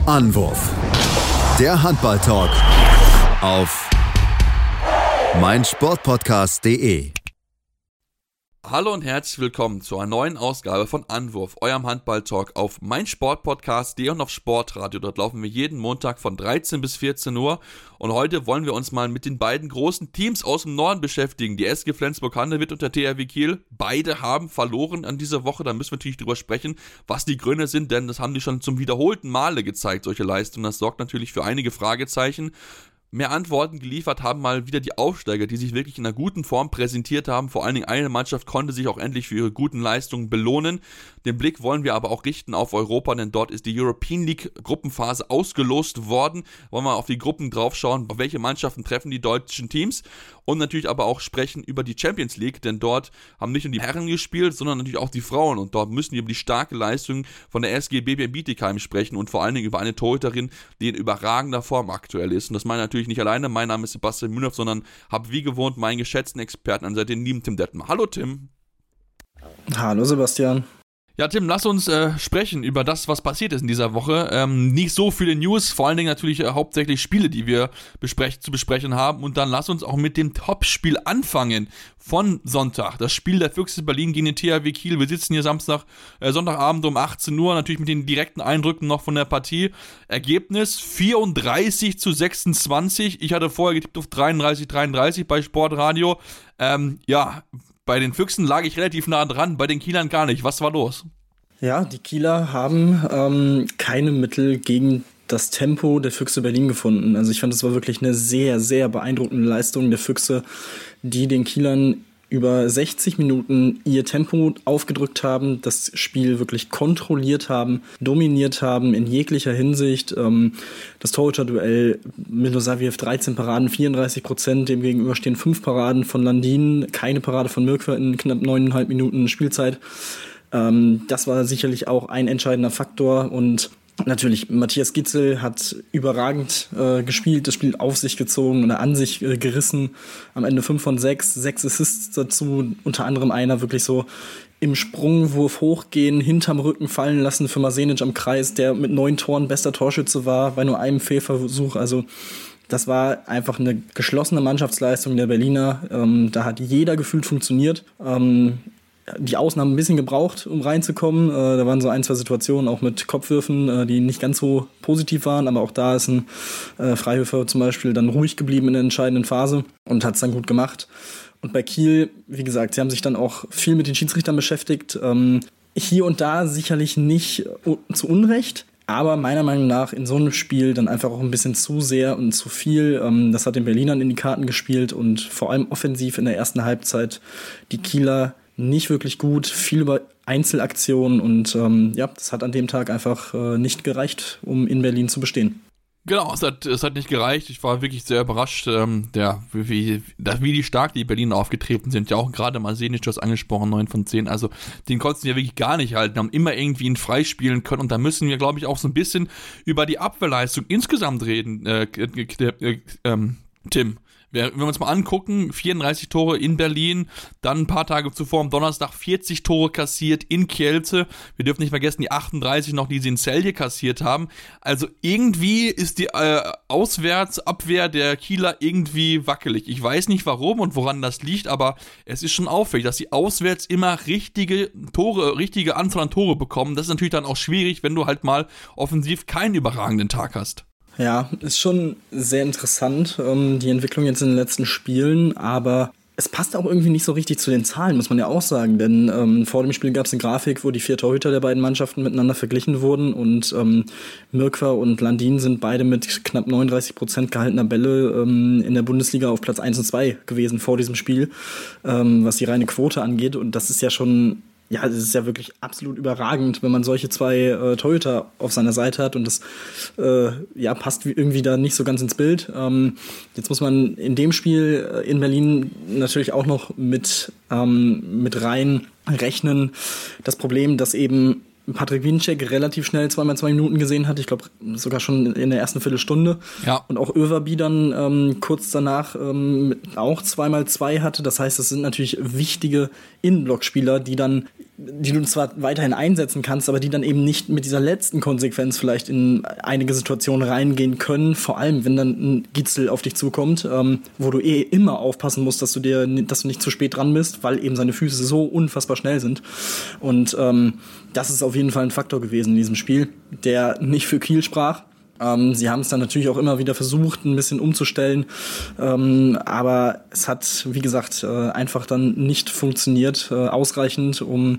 Anwurf. Der Handball-Talk auf meinsportpodcast.de. Hallo und herzlich willkommen zu einer neuen Ausgabe von Anwurf, eurem Handball-Talk auf meinsportpodcast.de und auf Sportradio. Dort laufen wir jeden Montag von 13 bis 14 Uhr und heute wollen wir uns mal mit den beiden großen Teams aus dem Norden beschäftigen. Die SG Flensburg-Handewitt und der THW Kiel. Beide haben verloren an dieser Woche, da müssen wir natürlich drüber sprechen, was die Gründe sind, denn das haben die schon zum wiederholten Male gezeigt, solche Leistungen. Das sorgt natürlich für einige Fragezeichen. Mehr Antworten geliefert haben mal wieder die Aufsteiger, die sich wirklich in einer guten Form präsentiert haben. Vor allen Dingen eine Mannschaft konnte sich auch endlich für ihre guten Leistungen belohnen. Den Blick wollen wir aber auch richten auf Europa, denn dort ist die European League Gruppenphase ausgelost worden. Wollen wir auf die Gruppen draufschauen, welche Mannschaften treffen die deutschen Teams und natürlich aber auch sprechen über die Champions League, denn dort haben nicht nur die Herren gespielt, sondern natürlich auch die Frauen und dort müssen wir über die starke Leistung von der SG BBM Bietigheim sprechen und vor allen Dingen über eine Torhüterin, die in überragender Form aktuell ist. Und das meine ich natürlich nicht alleine. Mein Name ist Sebastian Mühlenhoff, sondern habe wie gewohnt meinen geschätzten Experten an Seite, den lieben Tim Detmer. Hallo Tim. Hallo Sebastian. Ja, Tim, lass uns sprechen über das, was passiert ist in dieser Woche. Nicht so viele News, vor allen Dingen natürlich hauptsächlich Spiele, die wir zu besprechen haben. Und dann lass uns auch mit dem Topspiel anfangen von Sonntag. Das Spiel der Füchse Berlin gegen den THW Kiel. Wir sitzen hier Sonntagabend um 18 Uhr, natürlich mit den direkten Eindrücken noch von der Partie. Ergebnis 34-26. Ich hatte vorher getippt auf 33-33 bei Sportradio. Bei den Füchsen lag ich relativ nah dran, bei den Kielern gar nicht. Was war los? Ja, die Kieler haben keine Mittel gegen das Tempo der Füchse Berlin gefunden. Also ich fand, es war wirklich eine sehr, sehr beeindruckende Leistung der Füchse, die den Kielern über 60 Minuten ihr Tempo aufgedrückt haben, das Spiel wirklich kontrolliert haben, dominiert haben in jeglicher Hinsicht. Das Torhüter-Duell Milosavljev 13 Paraden, 34%, dem gegenüber stehen 5 Paraden von Landin, keine Parade von Mirkwa in knapp 9,5 Minuten Spielzeit. Das war sicherlich auch ein entscheidender Faktor und natürlich, Matthias Gitzel hat überragend gespielt, das Spiel auf sich gezogen und an sich gerissen. Am Ende 5 von 6 Assists dazu, unter anderem einer wirklich so im Sprungwurf hochgehen, hinterm Rücken fallen lassen für Masenic am Kreis, der mit 9 Toren bester Torschütze war, bei nur einem Fehlversuch. Also das war einfach eine geschlossene Mannschaftsleistung der Berliner. Da hat jeder gefühlt funktioniert. Die Außen haben ein bisschen gebraucht, um reinzukommen. Da waren so ein, zwei Situationen, auch mit Kopfwürfen, die nicht ganz so positiv waren. Aber auch da ist ein Freihöfer zum Beispiel dann ruhig geblieben in der entscheidenden Phase und hat es dann gut gemacht. Und bei Kiel, wie gesagt, sie haben sich dann auch viel mit den Schiedsrichtern beschäftigt. Hier und da sicherlich nicht zu Unrecht. Aber meiner Meinung nach in so einem Spiel dann einfach auch ein bisschen zu sehr und zu viel. Das hat den Berlinern in die Karten gespielt und vor allem offensiv in der ersten Halbzeit die Kieler nicht wirklich gut, viel über Einzelaktionen und das hat an dem Tag einfach nicht gereicht, um in Berlin zu bestehen. Genau, es hat nicht gereicht. Ich war wirklich sehr überrascht, wie stark die Berliner aufgetreten sind. Ja, auch gerade Masenic, du hast angesprochen, 9 von 10. Also den konnten sie ja wirklich gar nicht halten, haben immer irgendwie ihn freispielen können. Und da müssen wir, glaube ich, auch so ein bisschen über die Abwehrleistung insgesamt reden, Tim. Wenn wir uns mal angucken, 34 Tore in Berlin, dann ein paar Tage zuvor am Donnerstag 40 Tore kassiert in Kielce. Wir dürfen nicht vergessen, die 38 noch, die sie in Celje kassiert haben. Also irgendwie ist die Auswärtsabwehr der Kieler irgendwie wackelig. Ich weiß nicht warum und woran das liegt, aber es ist schon auffällig, dass sie auswärts immer richtige Anzahl an Tore bekommen. Das ist natürlich dann auch schwierig, wenn du halt mal offensiv keinen überragenden Tag hast. Ja, ist schon sehr interessant, die Entwicklung jetzt in den letzten Spielen, aber es passt auch irgendwie nicht so richtig zu den Zahlen, muss man ja auch sagen, denn vor dem Spiel gab es eine Grafik, wo die 4 Torhüter der beiden Mannschaften miteinander verglichen wurden und Mirkwa und Landin sind beide mit knapp 39% gehaltener Bälle in der Bundesliga auf Platz 1 und 2 gewesen vor diesem Spiel, was die reine Quote angeht, und das ist ja schon... Ja, das ist ja wirklich absolut überragend, wenn man solche 2 Torhüter auf seiner Seite hat und das passt irgendwie da nicht so ganz ins Bild. Jetzt muss man in dem Spiel in Berlin natürlich auch noch mit rein rechnen. Das Problem, dass eben Patrick Wiencheck relativ schnell 2x2 Minuten gesehen hat. Ich glaube, sogar schon in der ersten Viertelstunde. Ja. Und auch Överby dann kurz danach auch 2x2 hatte. Das heißt, das sind natürlich wichtige Innenblockspieler, die dann die du zwar weiterhin einsetzen kannst, aber die dann eben nicht mit dieser letzten Konsequenz vielleicht in einige Situationen reingehen können, vor allem wenn dann ein Gitzel auf dich zukommt, wo du immer aufpassen musst, dass du nicht zu spät dran bist, weil eben seine Füße so unfassbar schnell sind. Und das ist auf jeden Fall ein Faktor gewesen in diesem Spiel, der nicht für Kiel sprach. Sie haben es dann natürlich auch immer wieder versucht, ein bisschen umzustellen, aber es hat, wie gesagt, einfach dann nicht funktioniert, ausreichend, um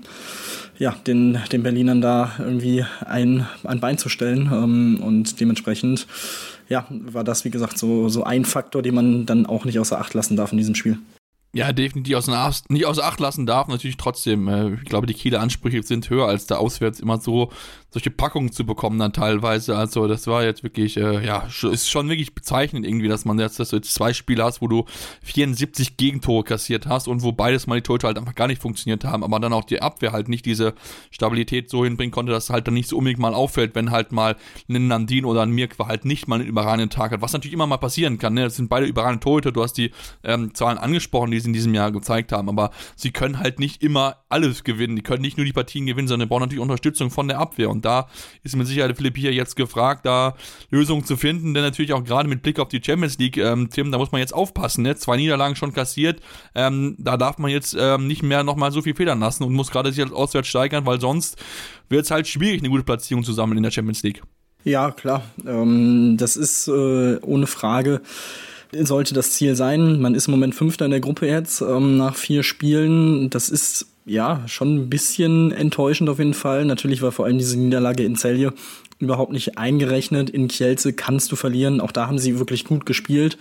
den Berlinern da irgendwie ein Bein zu stellen, und dementsprechend war das, wie gesagt, so ein Faktor, den man dann auch nicht außer Acht lassen darf in diesem Spiel. Ja, definitiv nicht außer Acht lassen darf, natürlich trotzdem. Ich glaube, die Kieler Ansprüche sind höher, als da auswärts immer so solche Packungen zu bekommen dann teilweise. Also das war jetzt wirklich, ist schon wirklich bezeichnend irgendwie, dass du jetzt 2 Spiele hast, wo du 74 Gegentore kassiert hast und wo beides mal die Torhüter halt einfach gar nicht funktioniert haben, aber dann auch die Abwehr halt nicht diese Stabilität so hinbringen konnte, dass es halt dann nicht so unbedingt mal auffällt, wenn halt mal ein Nandin oder ein Mirkwa halt nicht mal einen überragenden Tag hat, was natürlich immer mal passieren kann, ne? Das sind beide überragende Torhüter, du hast die Zahlen angesprochen, die sie in diesem Jahr gezeigt haben, aber sie können halt nicht immer alles gewinnen, die können nicht nur die Partien gewinnen, sondern die brauchen natürlich Unterstützung von der Abwehr und da ist mit Sicherheit Philipp hier jetzt gefragt, da Lösungen zu finden, denn natürlich auch gerade mit Blick auf die Champions League, Tim, da muss man jetzt aufpassen, ne? 2 Niederlagen schon kassiert, da darf man jetzt nicht mehr nochmal so viel federn lassen und muss gerade sich als auswärts steigern, weil sonst wird es halt schwierig, eine gute Platzierung zu sammeln in der Champions League. Ja, klar, das ist ohne Frage, sollte das Ziel sein. Man ist im Moment 5. in der Gruppe jetzt, nach 4 Spielen. Das ist schon ein bisschen enttäuschend auf jeden Fall. Natürlich war vor allem diese Niederlage in Celje überhaupt nicht eingerechnet. In Kielce kannst du verlieren. Auch da haben sie wirklich gut gespielt.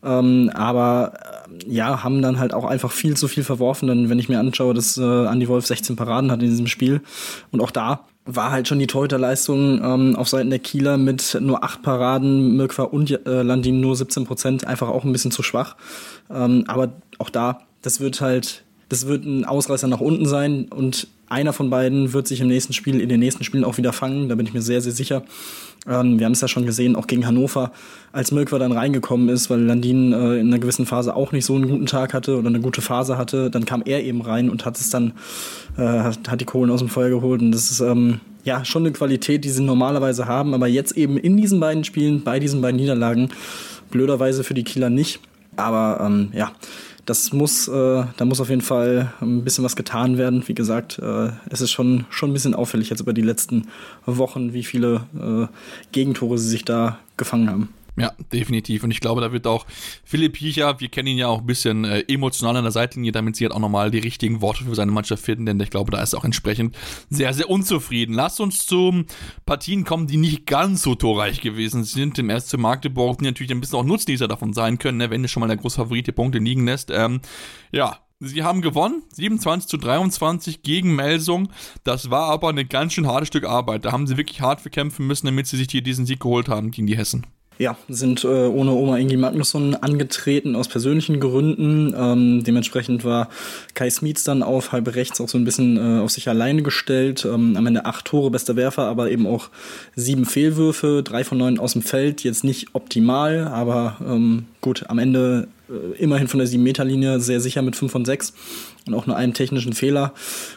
Aber haben dann halt auch einfach viel zu viel verworfen. Dann, wenn ich mir anschaue, dass Andi Wolf 16 Paraden hat in diesem Spiel. Und auch da war halt schon die Torhüterleistung auf Seiten der Kieler mit nur 8 Paraden, Mirkwa und Landin nur 17%, einfach auch ein bisschen zu schwach. Aber auch da, das wird ein Ausreißer nach unten sein und einer von beiden wird sich in den nächsten Spielen auch wieder fangen, da bin ich mir sehr, sehr sicher. Wir haben es ja schon gesehen, auch gegen Hannover, als Mirkwa dann reingekommen ist, weil Landin in einer gewissen Phase auch nicht so einen guten Tag hatte oder eine gute Phase hatte, dann kam er eben rein und hat die Kohlen aus dem Feuer geholt und das ist schon eine Qualität, die sie normalerweise haben, aber jetzt eben in diesen beiden Spielen, bei diesen beiden Niederlagen, blöderweise für die Kieler nicht, aber da muss auf jeden Fall ein bisschen was getan werden. Wie gesagt, es ist schon ein bisschen auffällig jetzt über die letzten Wochen, wie viele Gegentore sie sich da gefangen haben. Ja, definitiv. Und ich glaube, da wird auch Philipp Hiecher, wir kennen ihn ja auch ein bisschen emotional an der Seitenlinie, damit sie halt auch nochmal die richtigen Worte für seine Mannschaft finden, denn ich glaube, da ist er auch entsprechend sehr, sehr unzufrieden. Lasst uns zu Partien kommen, die nicht ganz so torreich gewesen sind. Im SC Magdeburg, die natürlich ein bisschen auch Nutznießer davon sein können, ne, wenn schon mal der große Favorit die Punkte liegen lässt. Sie haben gewonnen, 27-23 gegen Melsung. Das war aber ein ganz schön hartes Stück Arbeit. Da haben sie wirklich hart für kämpfen müssen, damit sie sich hier diesen Sieg geholt haben gegen die Hessen. Ja, sind ohne Oma Ingi Magnusson angetreten aus persönlichen Gründen. Dementsprechend war Kai Smietz dann auf halb rechts auch so ein bisschen auf sich alleine gestellt. Am Ende 8 Tore, bester Werfer, aber eben auch 7 Fehlwürfe, 3 von 9 aus dem Feld. Jetzt nicht optimal, aber gut, am Ende immerhin von der 7-Meter-Linie sehr sicher mit 5 von 6 und auch nur einem technischen Fehler.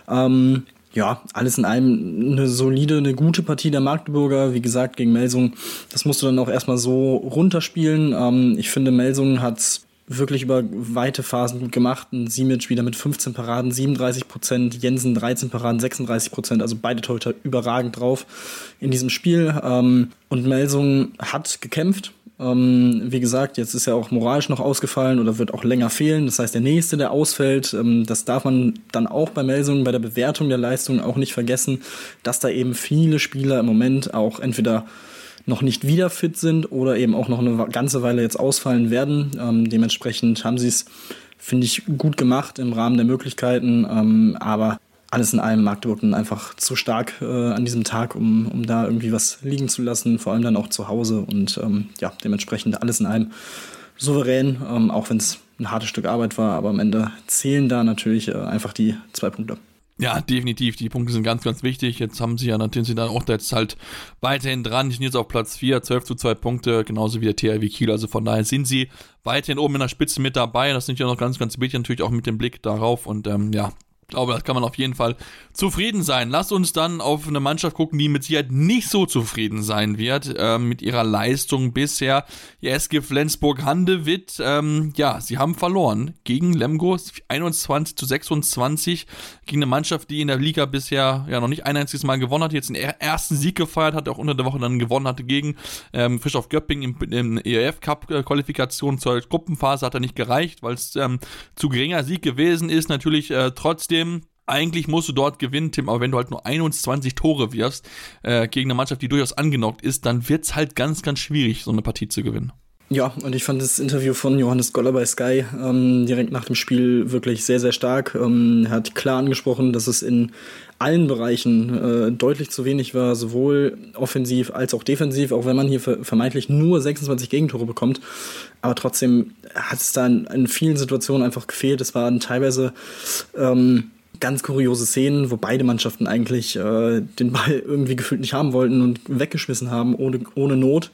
Alles in allem eine gute Partie der Magdeburger. Wie gesagt, gegen Melsung, das musst du dann auch erstmal so runterspielen. Ich finde, Melsung hat's wirklich über weite Phasen gut gemacht. Simic wieder mit 15 Paraden, 37%, Jensen 13 Paraden, 36%, also beide Torhüter überragend drauf in diesem Spiel. Und Melsung hat gekämpft. Wie gesagt, jetzt ist er auch moralisch noch ausgefallen oder wird auch länger fehlen. Das heißt, der Nächste, der ausfällt, das darf man dann auch bei Melsungen, bei der Bewertung der Leistung auch nicht vergessen, dass da eben viele Spieler im Moment auch entweder noch nicht wieder fit sind oder eben auch noch eine ganze Weile jetzt ausfallen werden. Dementsprechend haben sie es, finde ich, gut gemacht im Rahmen der Möglichkeiten, aber alles in allem Magdeburg dann einfach zu stark an diesem Tag, um da irgendwie was liegen zu lassen, vor allem dann auch zu Hause und dementsprechend alles in allem souverän, auch wenn es ein hartes Stück Arbeit war, aber am Ende zählen da natürlich einfach die 2 Punkte. Ja, definitiv, die Punkte sind ganz, ganz wichtig. Jetzt haben sie ja natürlich dann auch jetzt halt weiterhin dran, die sind jetzt auf Platz 4, 12:2 Punkte, genauso wie der THW Kiel, also von daher sind sie weiterhin oben in der Spitze mit dabei, das sind ja noch ganz, ganz wichtig, natürlich auch mit dem Blick darauf und glaube, das kann man auf jeden Fall zufrieden sein. Lasst uns dann auf eine Mannschaft gucken, die mit Sicherheit nicht so zufrieden sein wird mit ihrer Leistung bisher. Die SG Flensburg-Handewitt, sie haben verloren gegen Lemgo, 21-26, gegen eine Mannschaft, die in der Liga bisher noch nicht ein einziges Mal gewonnen hat, jetzt den ersten Sieg gefeiert hat, auch unter der Woche dann gewonnen hatte gegen Frischhoff Göppingen im ERF-Cup-Qualifikation zur Gruppenphase, hat er nicht gereicht, weil es zu geringer Sieg gewesen ist. Natürlich trotzdem, eigentlich musst du dort gewinnen, Tim, aber wenn du halt nur 21 Tore wirfst gegen eine Mannschaft, die durchaus angenockt ist, dann wird es halt ganz, ganz schwierig, so eine Partie zu gewinnen. Ja, und ich fand das Interview von Johannes Goller bei Sky direkt nach dem Spiel wirklich sehr, sehr stark. Er hat klar angesprochen, dass es in allen Bereichen deutlich zu wenig war, sowohl offensiv als auch defensiv, auch wenn man hier vermeintlich nur 26 Gegentore bekommt. Aber trotzdem hat es da in vielen Situationen einfach gefehlt. Es waren teilweise ganz kuriose Szenen, wo beide Mannschaften eigentlich den Ball irgendwie gefühlt nicht haben wollten und weggeschmissen haben, ohne Not.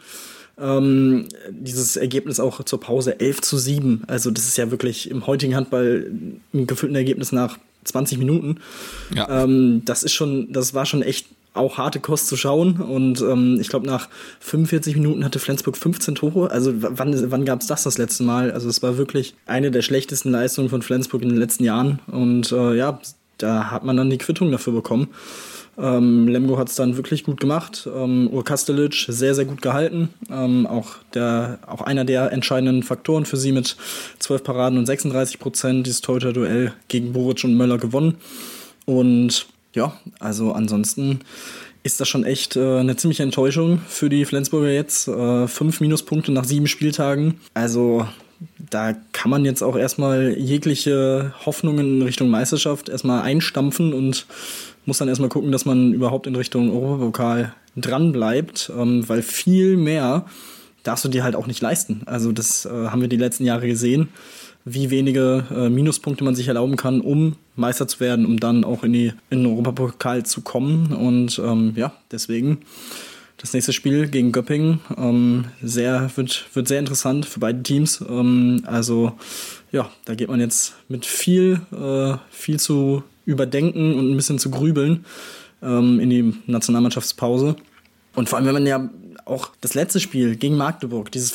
Dieses Ergebnis auch zur Pause 11-7. Also das ist ja wirklich im heutigen Handball ein gefühltes Ergebnis nach 20 Minuten. Ja. Das war schon echt auch harte Kost zu schauen. Und ich glaube, nach 45 Minuten hatte Flensburg 15 Tore. Also wann gab es das letzte Mal? Also es war wirklich eine der schlechtesten Leistungen von Flensburg in den letzten Jahren. Und da hat man dann die Quittung dafür bekommen. Lemgo hat es dann wirklich gut gemacht. Ur Kastelic sehr, sehr gut gehalten. Auch einer der entscheidenden Faktoren für sie mit 12 Paraden und 36%. Dieses Torhüter-Duell gegen Buric und Möller gewonnen. Und ja, also ansonsten ist das schon echt eine ziemliche Enttäuschung für die Flensburger jetzt. 5 Minuspunkte nach 7 Spieltagen. Also da kann man jetzt auch erstmal jegliche Hoffnungen in Richtung Meisterschaft erstmal einstampfen und muss dann erstmal gucken, dass man überhaupt in Richtung Europapokal dran bleibt, weil viel mehr darfst du dir halt auch nicht leisten. Also das haben wir die letzten Jahre gesehen, wie wenige Minuspunkte man sich erlauben kann, um Meister zu werden, um dann auch in den Europapokal zu kommen. Und deswegen das nächste Spiel gegen Göppingen wird sehr interessant für beide Teams. Da geht man jetzt mit viel zu überdenken und ein bisschen zu grübeln in die Nationalmannschaftspause. Und vor allem, wenn man ja auch das letzte Spiel gegen Magdeburg, dieses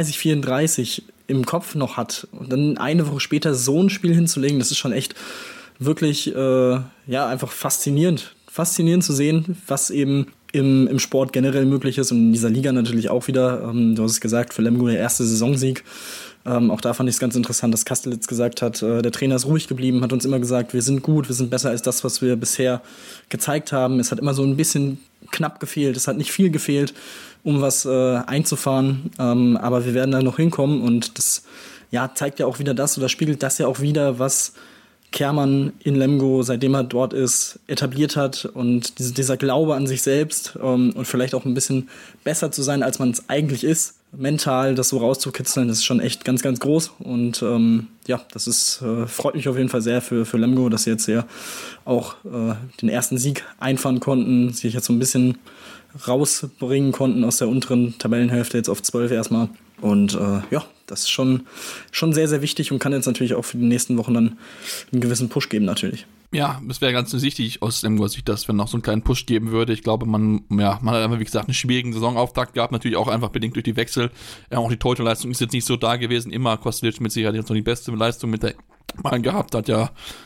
35-34 im Kopf noch hat und dann eine Woche später so ein Spiel hinzulegen, das ist schon echt wirklich einfach faszinierend. Faszinierend zu sehen, was eben im Sport generell möglich ist und in dieser Liga natürlich auch wieder. Du hast es gesagt, für Lemgo der erste Saisonsieg. Auch da fand ich es ganz interessant, dass Kastelitz gesagt hat, der Trainer ist ruhig geblieben, hat uns immer gesagt, wir sind gut, wir sind besser als das, was wir bisher gezeigt haben. Es hat immer so ein bisschen knapp gefehlt, es hat nicht viel gefehlt, um was einzufahren, aber wir werden da noch hinkommen und das zeigt ja auch wieder das oder spiegelt das ja auch wieder, was Kehrmann in Lemgo, seitdem er dort ist, etabliert hat und dieser Glaube an sich selbst und vielleicht auch ein bisschen besser zu sein, als man es eigentlich ist, mental das so rauszukitzeln, das ist schon echt ganz, ganz groß und das ist freut mich auf jeden Fall sehr für Lemgo, dass sie jetzt ja auch den ersten Sieg einfahren konnten, sich jetzt so ein bisschen rausbringen konnten aus der unteren Tabellenhälfte jetzt auf 12 erstmal und das ist schon sehr, sehr wichtig und kann jetzt natürlich auch für die nächsten Wochen dann einen gewissen Push geben natürlich. Ja, es wäre ganz wichtig aus Lemgo Sicht, dass wenn noch so einen kleinen Push geben würde. Ich glaube, man hat einfach, wie gesagt, einen schwierigen Saisonauftakt gehabt, natürlich auch einfach bedingt durch die Wechsel. Auch die Torhüterleistung ist jetzt nicht so da gewesen. Immer Kostelic mit Sicherheit jetzt noch die beste Leistung mit der mal gehabt hat,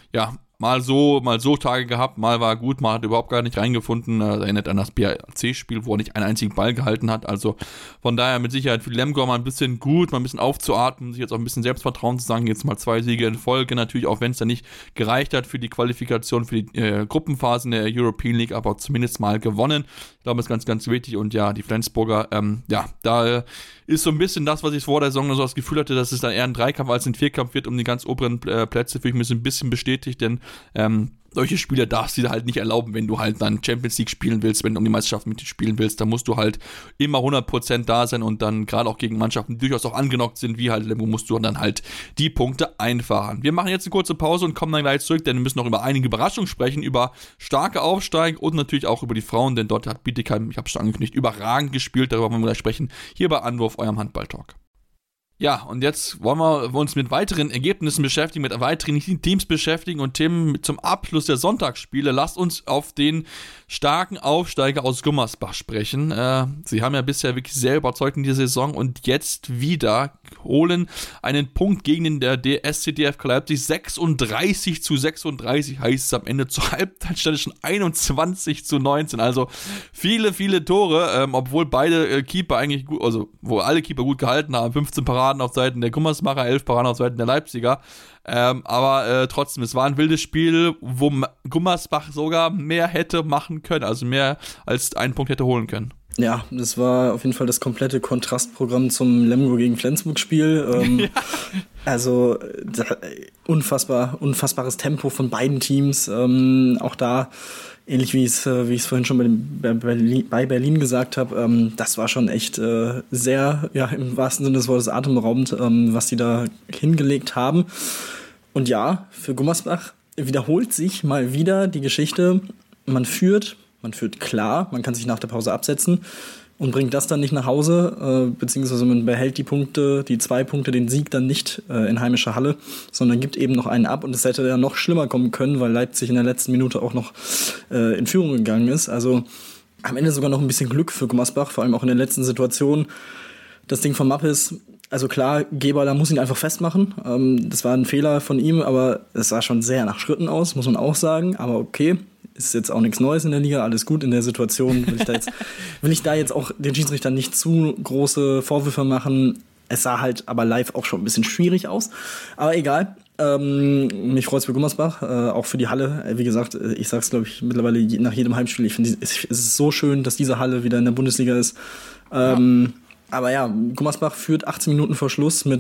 mal so Tage gehabt, mal war gut, mal hat überhaupt gar nicht reingefunden. Das erinnert an das BAC-Spiel, wo er nicht einen einzigen Ball gehalten hat. Also von daher mit Sicherheit für Lemgo mal ein bisschen gut, mal ein bisschen aufzuatmen, sich jetzt auch ein bisschen Selbstvertrauen zu sagen, jetzt mal 2 Siege in Folge. Natürlich, auch wenn es dann nicht gereicht hat für die Qualifikation, für die Gruppenphasen der European League, aber zumindest mal gewonnen. Ich glaube, das ist ganz, ganz wichtig. Und ja, die Flensburger, da ist so ein bisschen das, was ich vor der Saison so das Gefühl hatte, dass es dann eher ein Dreikampf als ein Vierkampf wird um die ganz oberen Plätze, fühle ich mich ein bisschen bestätigt, denn solche Spiele darfst du dir halt nicht erlauben, wenn du halt dann Champions League spielen willst, wenn du um die Meisterschaft mitspielen willst, dann musst du halt immer 100% da sein und dann gerade auch gegen Mannschaften, die durchaus auch angenockt sind, wie halt Lemgo, musst du dann halt die Punkte einfahren. Wir machen jetzt eine kurze Pause und kommen dann gleich zurück, denn wir müssen noch über einige Überraschungen sprechen, über starke Aufsteiger und natürlich auch über die Frauen, denn dort hat Bietigheim, ich habe es schon angekündigt, überragend gespielt, darüber wollen wir gleich sprechen, hier bei Anwurf, eurem Handball-Talk. Ja, und jetzt wollen wir uns mit weiteren Ergebnissen beschäftigen, mit weiteren Teams beschäftigen und Tim, zum Abschluss der Sonntagsspiele, lasst uns auf den starken Aufsteiger aus Gummersbach sprechen. Sie haben ja bisher wirklich sehr überzeugt in dieser Saison und jetzt wieder holen einen Punkt gegen den SCDF Leipzig. 36-36 heißt es am Ende. Zur Halbzeit stand es schon 21-19. Also viele, viele Tore, obwohl beide Keeper eigentlich gut, also wo alle Keeper gut gehalten haben. 15 Paraden auf Seiten der Gummersbacher, 11 Paraden auf Seiten der Leipziger. Aber trotzdem, es war ein wildes Spiel, wo Gummersbach sogar mehr hätte machen können, also mehr als einen Punkt hätte holen können. Ja, das war auf jeden Fall das komplette Kontrastprogramm zum Lemgo gegen Flensburg-Spiel. Ja. Also unfassbares Tempo von beiden Teams. Auch da, ähnlich wie ich es vorhin schon bei Berlin gesagt habe, das war schon echt sehr, ja, im wahrsten Sinne des Wortes atemraubend, was die da hingelegt haben. Und ja, für Gummersbach wiederholt sich mal wieder die Geschichte, man führt klar, man kann sich nach der Pause absetzen und bringt das dann nicht nach Hause, beziehungsweise man behält die 2 Punkte, den Sieg dann nicht in heimischer Halle, sondern gibt eben noch einen ab und es hätte ja noch schlimmer kommen können, weil Leipzig in der letzten Minute auch noch in Führung gegangen ist. Also am Ende sogar noch ein bisschen Glück für Gummersbach, vor allem auch in der letzten Situation. Das Ding von Mappes, also klar, Geballer muss ihn einfach festmachen. Das war ein Fehler von ihm, aber es sah schon sehr nach Schritten aus, muss man auch sagen. Aber okay, ist jetzt auch nichts Neues in der Liga, alles gut in der Situation. Will ich da jetzt auch den Schiedsrichtern nicht zu große Vorwürfe machen. Es sah halt aber live auch schon ein bisschen schwierig aus. Aber egal. Mich freut es für Gummersbach, auch für die Halle. Wie gesagt, ich sag's, glaube ich, mittlerweile nach jedem Heimspiel. Ich finde, es ist so schön, dass diese Halle wieder in der Bundesliga ist. Aber ja, Gummersbach führt 18 Minuten vor Schluss mit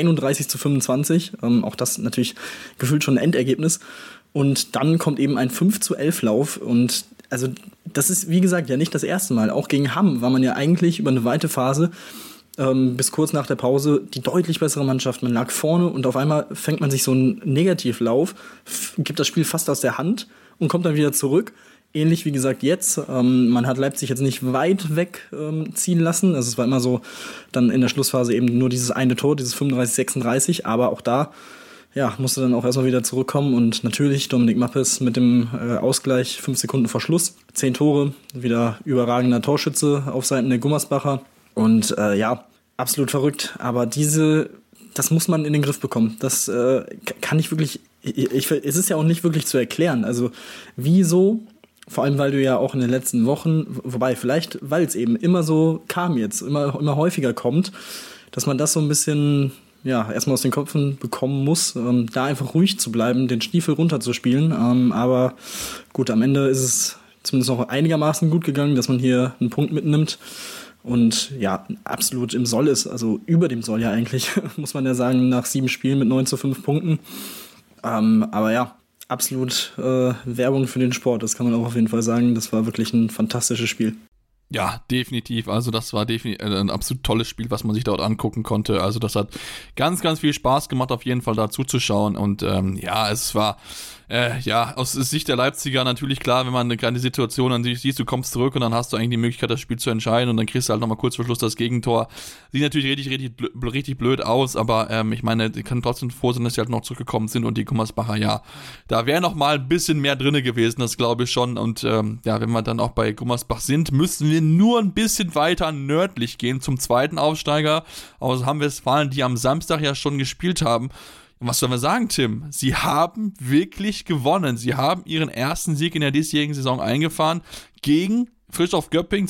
31-25. Auch das natürlich gefühlt schon ein Endergebnis. Und dann kommt eben ein 5-11-Lauf. Und also das ist, wie gesagt, ja nicht das erste Mal. Auch gegen Hamm war man ja eigentlich über eine weite Phase bis kurz nach der Pause die deutlich bessere Mannschaft. Man lag vorne und auf einmal fängt man sich so einen Negativlauf, gibt das Spiel fast aus der Hand und kommt dann wieder zurück. Ähnlich wie gesagt jetzt. Man hat Leipzig jetzt nicht weit weg ziehen lassen. Also es war immer so dann in der Schlussphase eben nur dieses eine Tor, dieses 35-36. Aber auch da musste dann auch erstmal wieder zurückkommen. Und natürlich Dominik Mappes mit dem Ausgleich 5 Sekunden vor Schluss. 10 Tore, wieder überragender Torschütze auf Seiten der Gummersbacher. Und absolut verrückt. Aber das muss man in den Griff bekommen. Das kann ich wirklich, es ist ja auch nicht wirklich zu erklären. Also wieso, vor allem weil du ja auch in den letzten Wochen, wobei vielleicht, weil es eben immer so kam jetzt, immer häufiger kommt, dass man das so ein bisschen erstmal aus den Köpfen bekommen muss, da einfach ruhig zu bleiben, den Stiefel runterzuspielen. Aber gut, am Ende ist es zumindest noch einigermaßen gut gegangen, dass man hier einen Punkt mitnimmt. Und ja, absolut im Soll ist, also über dem Soll ja eigentlich, muss man ja sagen, nach 7 Spielen mit 9-5 Punkten. Aber ja, absolut Werbung für den Sport, das kann man auch auf jeden Fall sagen. Das war wirklich ein fantastisches Spiel. Ja, definitiv. Also das war definitiv ein absolut tolles Spiel, was man sich dort angucken konnte. Also das hat ganz, ganz viel Spaß gemacht, auf jeden Fall da zuzuschauen. Und es war aus Sicht der Leipziger natürlich klar, wenn man eine kleine Situation an sich siehst, du kommst zurück und dann hast du eigentlich die Möglichkeit, das Spiel zu entscheiden und dann kriegst du halt nochmal kurz vor Schluss das Gegentor. Sieht natürlich richtig blöd aus, aber ich meine, die kann trotzdem froh sein, dass sie halt noch zurückgekommen sind und die Gummersbacher, da wäre noch mal ein bisschen mehr drinne gewesen, das glaube ich schon. Und wenn wir dann auch bei Gummersbach sind, müssen wir nur ein bisschen weiter nördlich gehen zum zweiten Aufsteiger aus Hamm-Westfalen, die am Samstag ja schon gespielt haben. Und was sollen wir sagen, Tim? Sie haben wirklich gewonnen. Sie haben ihren ersten Sieg in der diesjährigen Saison eingefahren gegen Frischhoff Göpping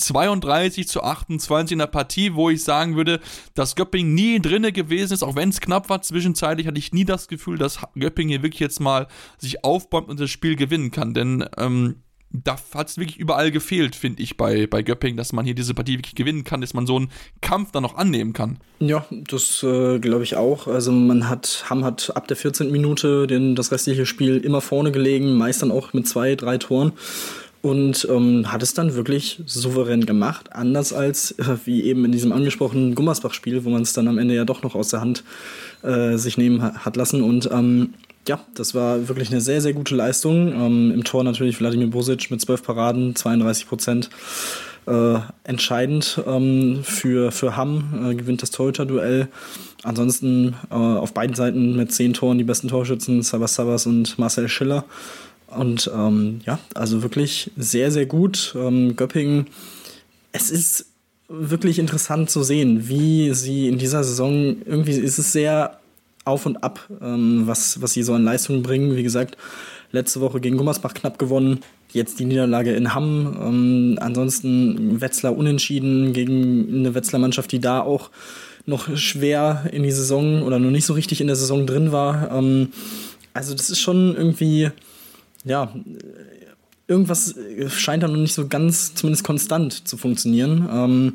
32-28 in der Partie, wo ich sagen würde, dass Göpping nie drinne gewesen ist, auch wenn es knapp war. Zwischenzeitlich hatte ich nie das Gefühl, dass Göpping hier wirklich jetzt mal sich aufbäumt und das Spiel gewinnen kann, denn da hat es wirklich überall gefehlt, finde ich, bei Göpping, dass man hier diese Partie wirklich gewinnen kann, dass man so einen Kampf dann noch annehmen kann. Ja, das glaube ich auch. Also Hamm hat ab der 14. Minute das restliche Spiel immer vorne gelegen, meist dann auch mit 2-3 Toren und hat es dann wirklich souverän gemacht, anders als wie eben in diesem angesprochenen Gummersbach-Spiel, wo man es dann am Ende ja doch noch aus der Hand sich nehmen hat lassen und das war wirklich eine sehr, sehr gute Leistung. Im Tor natürlich Vladimir Bosic mit 12 Paraden, 32%. entscheidend für Hamm, gewinnt das Torhüter-Duell. Ansonsten auf beiden Seiten mit 10 Toren die besten Torschützen, Sabas und Marcel Schiller. Und also wirklich sehr, sehr gut. Göppingen, es ist wirklich interessant zu sehen, wie sie in dieser Saison, irgendwie ist es sehr auf und ab, was sie so an Leistungen bringen. Wie gesagt, letzte Woche gegen Gummersbach knapp gewonnen, jetzt die Niederlage in Hamm. Ansonsten Wetzlar unentschieden gegen eine Wetzlar Mannschaft, die da auch noch schwer in die Saison oder noch nicht so richtig in der Saison drin war. Also das ist schon irgendwie, irgendwas scheint da noch nicht so ganz, zumindest konstant zu funktionieren.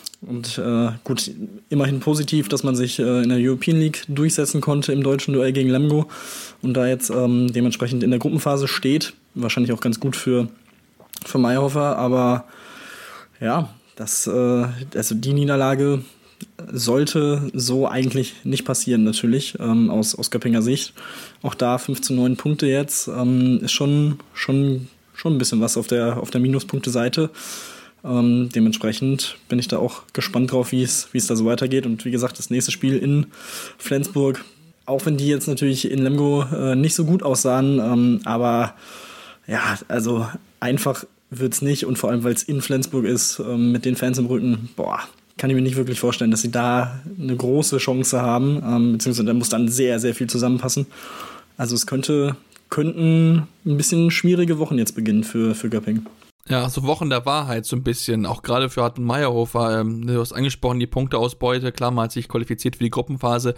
Gut, immerhin positiv, dass man sich in der European League durchsetzen konnte im deutschen Duell gegen Lemgo und da jetzt dementsprechend in der Gruppenphase steht. Wahrscheinlich auch ganz gut für Mayhofer, aber ja, also die Niederlage sollte so eigentlich nicht passieren, natürlich, aus Göppinger Sicht. Auch da 5-9 Punkte jetzt, ist schon ein bisschen was auf der Minuspunkte-Seite. Dementsprechend bin ich da auch gespannt drauf, wie es da so weitergeht. Und wie gesagt, das nächste Spiel in Flensburg, auch wenn die jetzt natürlich in Lemgo nicht so gut aussahen, aber ja, also einfach wird's nicht. Und vor allem, weil es in Flensburg ist, mit den Fans im Rücken, kann ich mir nicht wirklich vorstellen, dass sie da eine große Chance haben, beziehungsweise da muss dann sehr, sehr viel zusammenpassen. Also es könnten ein bisschen schwierige Wochen jetzt beginnen für Göppingen. Ja, so Wochen der Wahrheit so ein bisschen, auch gerade für Hartmut Mayhofer, du hast angesprochen, die Punkteausbeute, klar, man hat sich qualifiziert für die Gruppenphase,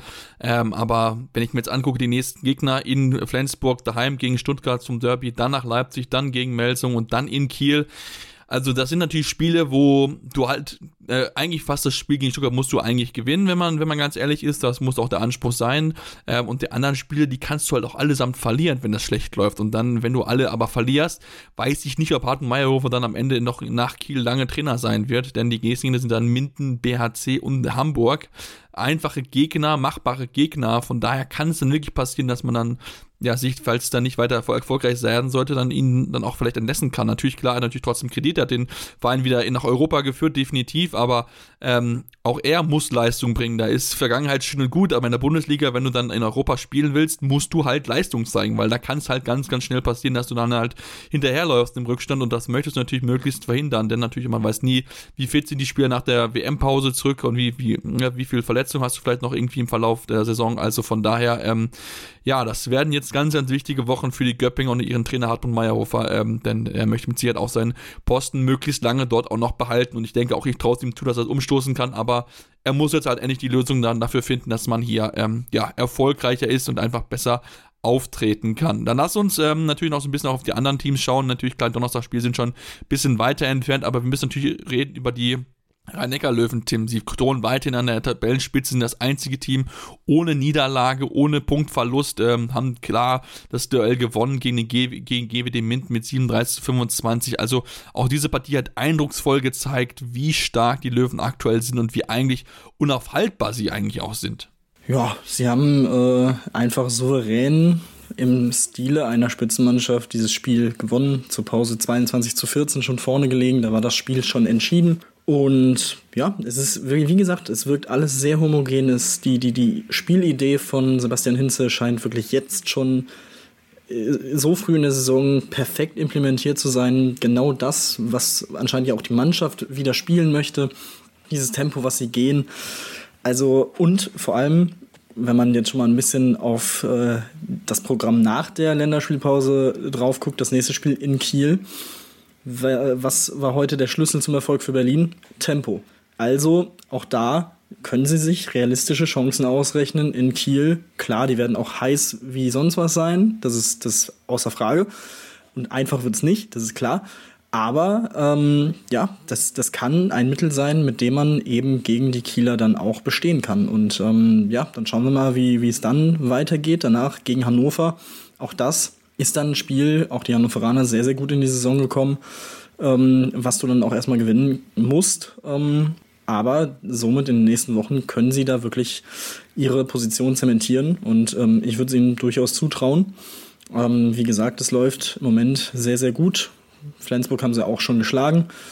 aber wenn ich mir jetzt angucke, die nächsten Gegner in Flensburg, daheim gegen Stuttgart zum Derby, dann nach Leipzig, dann gegen Melsung und dann in Kiel. Also das sind natürlich Spiele, wo du halt eigentlich fast das Spiel gegen Stuttgart musst du eigentlich gewinnen, wenn man ganz ehrlich ist. Das muss auch der Anspruch sein. Und die anderen Spiele, die kannst du halt auch allesamt verlieren, wenn das schlecht läuft. Und dann, wenn du alle aber verlierst, weiß ich nicht, ob Hartmut Mayhofer dann am Ende noch nach Kiel lange Trainer sein wird. Denn die Gegner sind dann Minden, BHC und Hamburg. Einfache Gegner, machbare Gegner. Von daher kann es dann wirklich passieren, dass man dann falls es dann nicht weiter erfolgreich werden sollte, dann ihn dann auch vielleicht entlassen kann. Natürlich, klar, er hat natürlich trotzdem Kredit, er hat den Verein wieder nach Europa geführt, definitiv, aber auch er muss Leistung bringen. Da ist Vergangenheit schön und gut, aber in der Bundesliga, wenn du dann in Europa spielen willst, musst du halt Leistung zeigen, weil da kann es halt ganz, ganz schnell passieren, dass du dann halt hinterherläufst im Rückstand und das möchtest du natürlich möglichst verhindern, denn natürlich, man weiß nie, wie fit sind die Spieler nach der WM-Pause zurück und wie viel Verletzung hast du vielleicht noch irgendwie im Verlauf der Saison, also von daher, das werden jetzt ganz, ganz wichtige Wochen für die Göppinger und ihren Trainer Hartmut Mayhofer, denn er möchte mit Sicherheit auch seinen Posten möglichst lange dort auch noch behalten und ich denke auch, ich traue es ihm zu, dass er es umstoßen kann, aber er muss jetzt halt endlich die Lösung dann dafür finden, dass man hier erfolgreicher ist und einfach besser auftreten kann. Dann lass uns natürlich noch so ein bisschen auf die anderen Teams schauen. Natürlich, klar, Donnerstagsspiele sind schon ein bisschen weiter entfernt, aber wir müssen natürlich reden über die Rhein-Neckar-Löwen, Tim. Sie drohen weiterhin an der Tabellenspitze, sind das einzige Team ohne Niederlage, ohne Punktverlust, haben klar das Duell gewonnen gegen GWD Minden mit 37-25. Also auch diese Partie hat eindrucksvoll gezeigt, wie stark die Löwen aktuell sind und wie eigentlich unaufhaltbar sie eigentlich auch sind. Ja, sie haben einfach souverän im Stile einer Spitzenmannschaft dieses Spiel gewonnen. Zur Pause 22-14 schon vorne gelegen, da war das Spiel schon entschieden. Und ja, es ist, wie gesagt, es wirkt alles sehr homogen. Die Spielidee von Sebastian Hinze scheint wirklich jetzt schon so früh in der Saison perfekt implementiert zu sein. Genau das, was anscheinend ja auch die Mannschaft wieder spielen möchte. Dieses Tempo, was sie gehen. Also, und vor allem, wenn man jetzt schon mal ein bisschen auf das Programm nach der Länderspielpause drauf guckt, das nächste Spiel in Kiel. Was war heute der Schlüssel zum Erfolg für Berlin? Tempo. Also auch da können sie sich realistische Chancen ausrechnen in Kiel. Klar, die werden auch heiß wie sonst was sein, das ist außer Frage. Und einfach wird's nicht, das ist klar. Aber das kann ein Mittel sein, mit dem man eben gegen die Kieler dann auch bestehen kann. Und dann schauen wir mal, wie es dann weitergeht. Danach gegen Hannover. Auch das ist dann ein Spiel, auch die Hannoveraner sehr, sehr gut in die Saison gekommen, was du dann auch erstmal gewinnen musst. Aber somit in den nächsten Wochen können sie da wirklich ihre Position zementieren und ich würde es ihnen durchaus zutrauen. Wie gesagt, es läuft im Moment sehr, sehr gut. Flensburg haben sie auch schon geschlagen.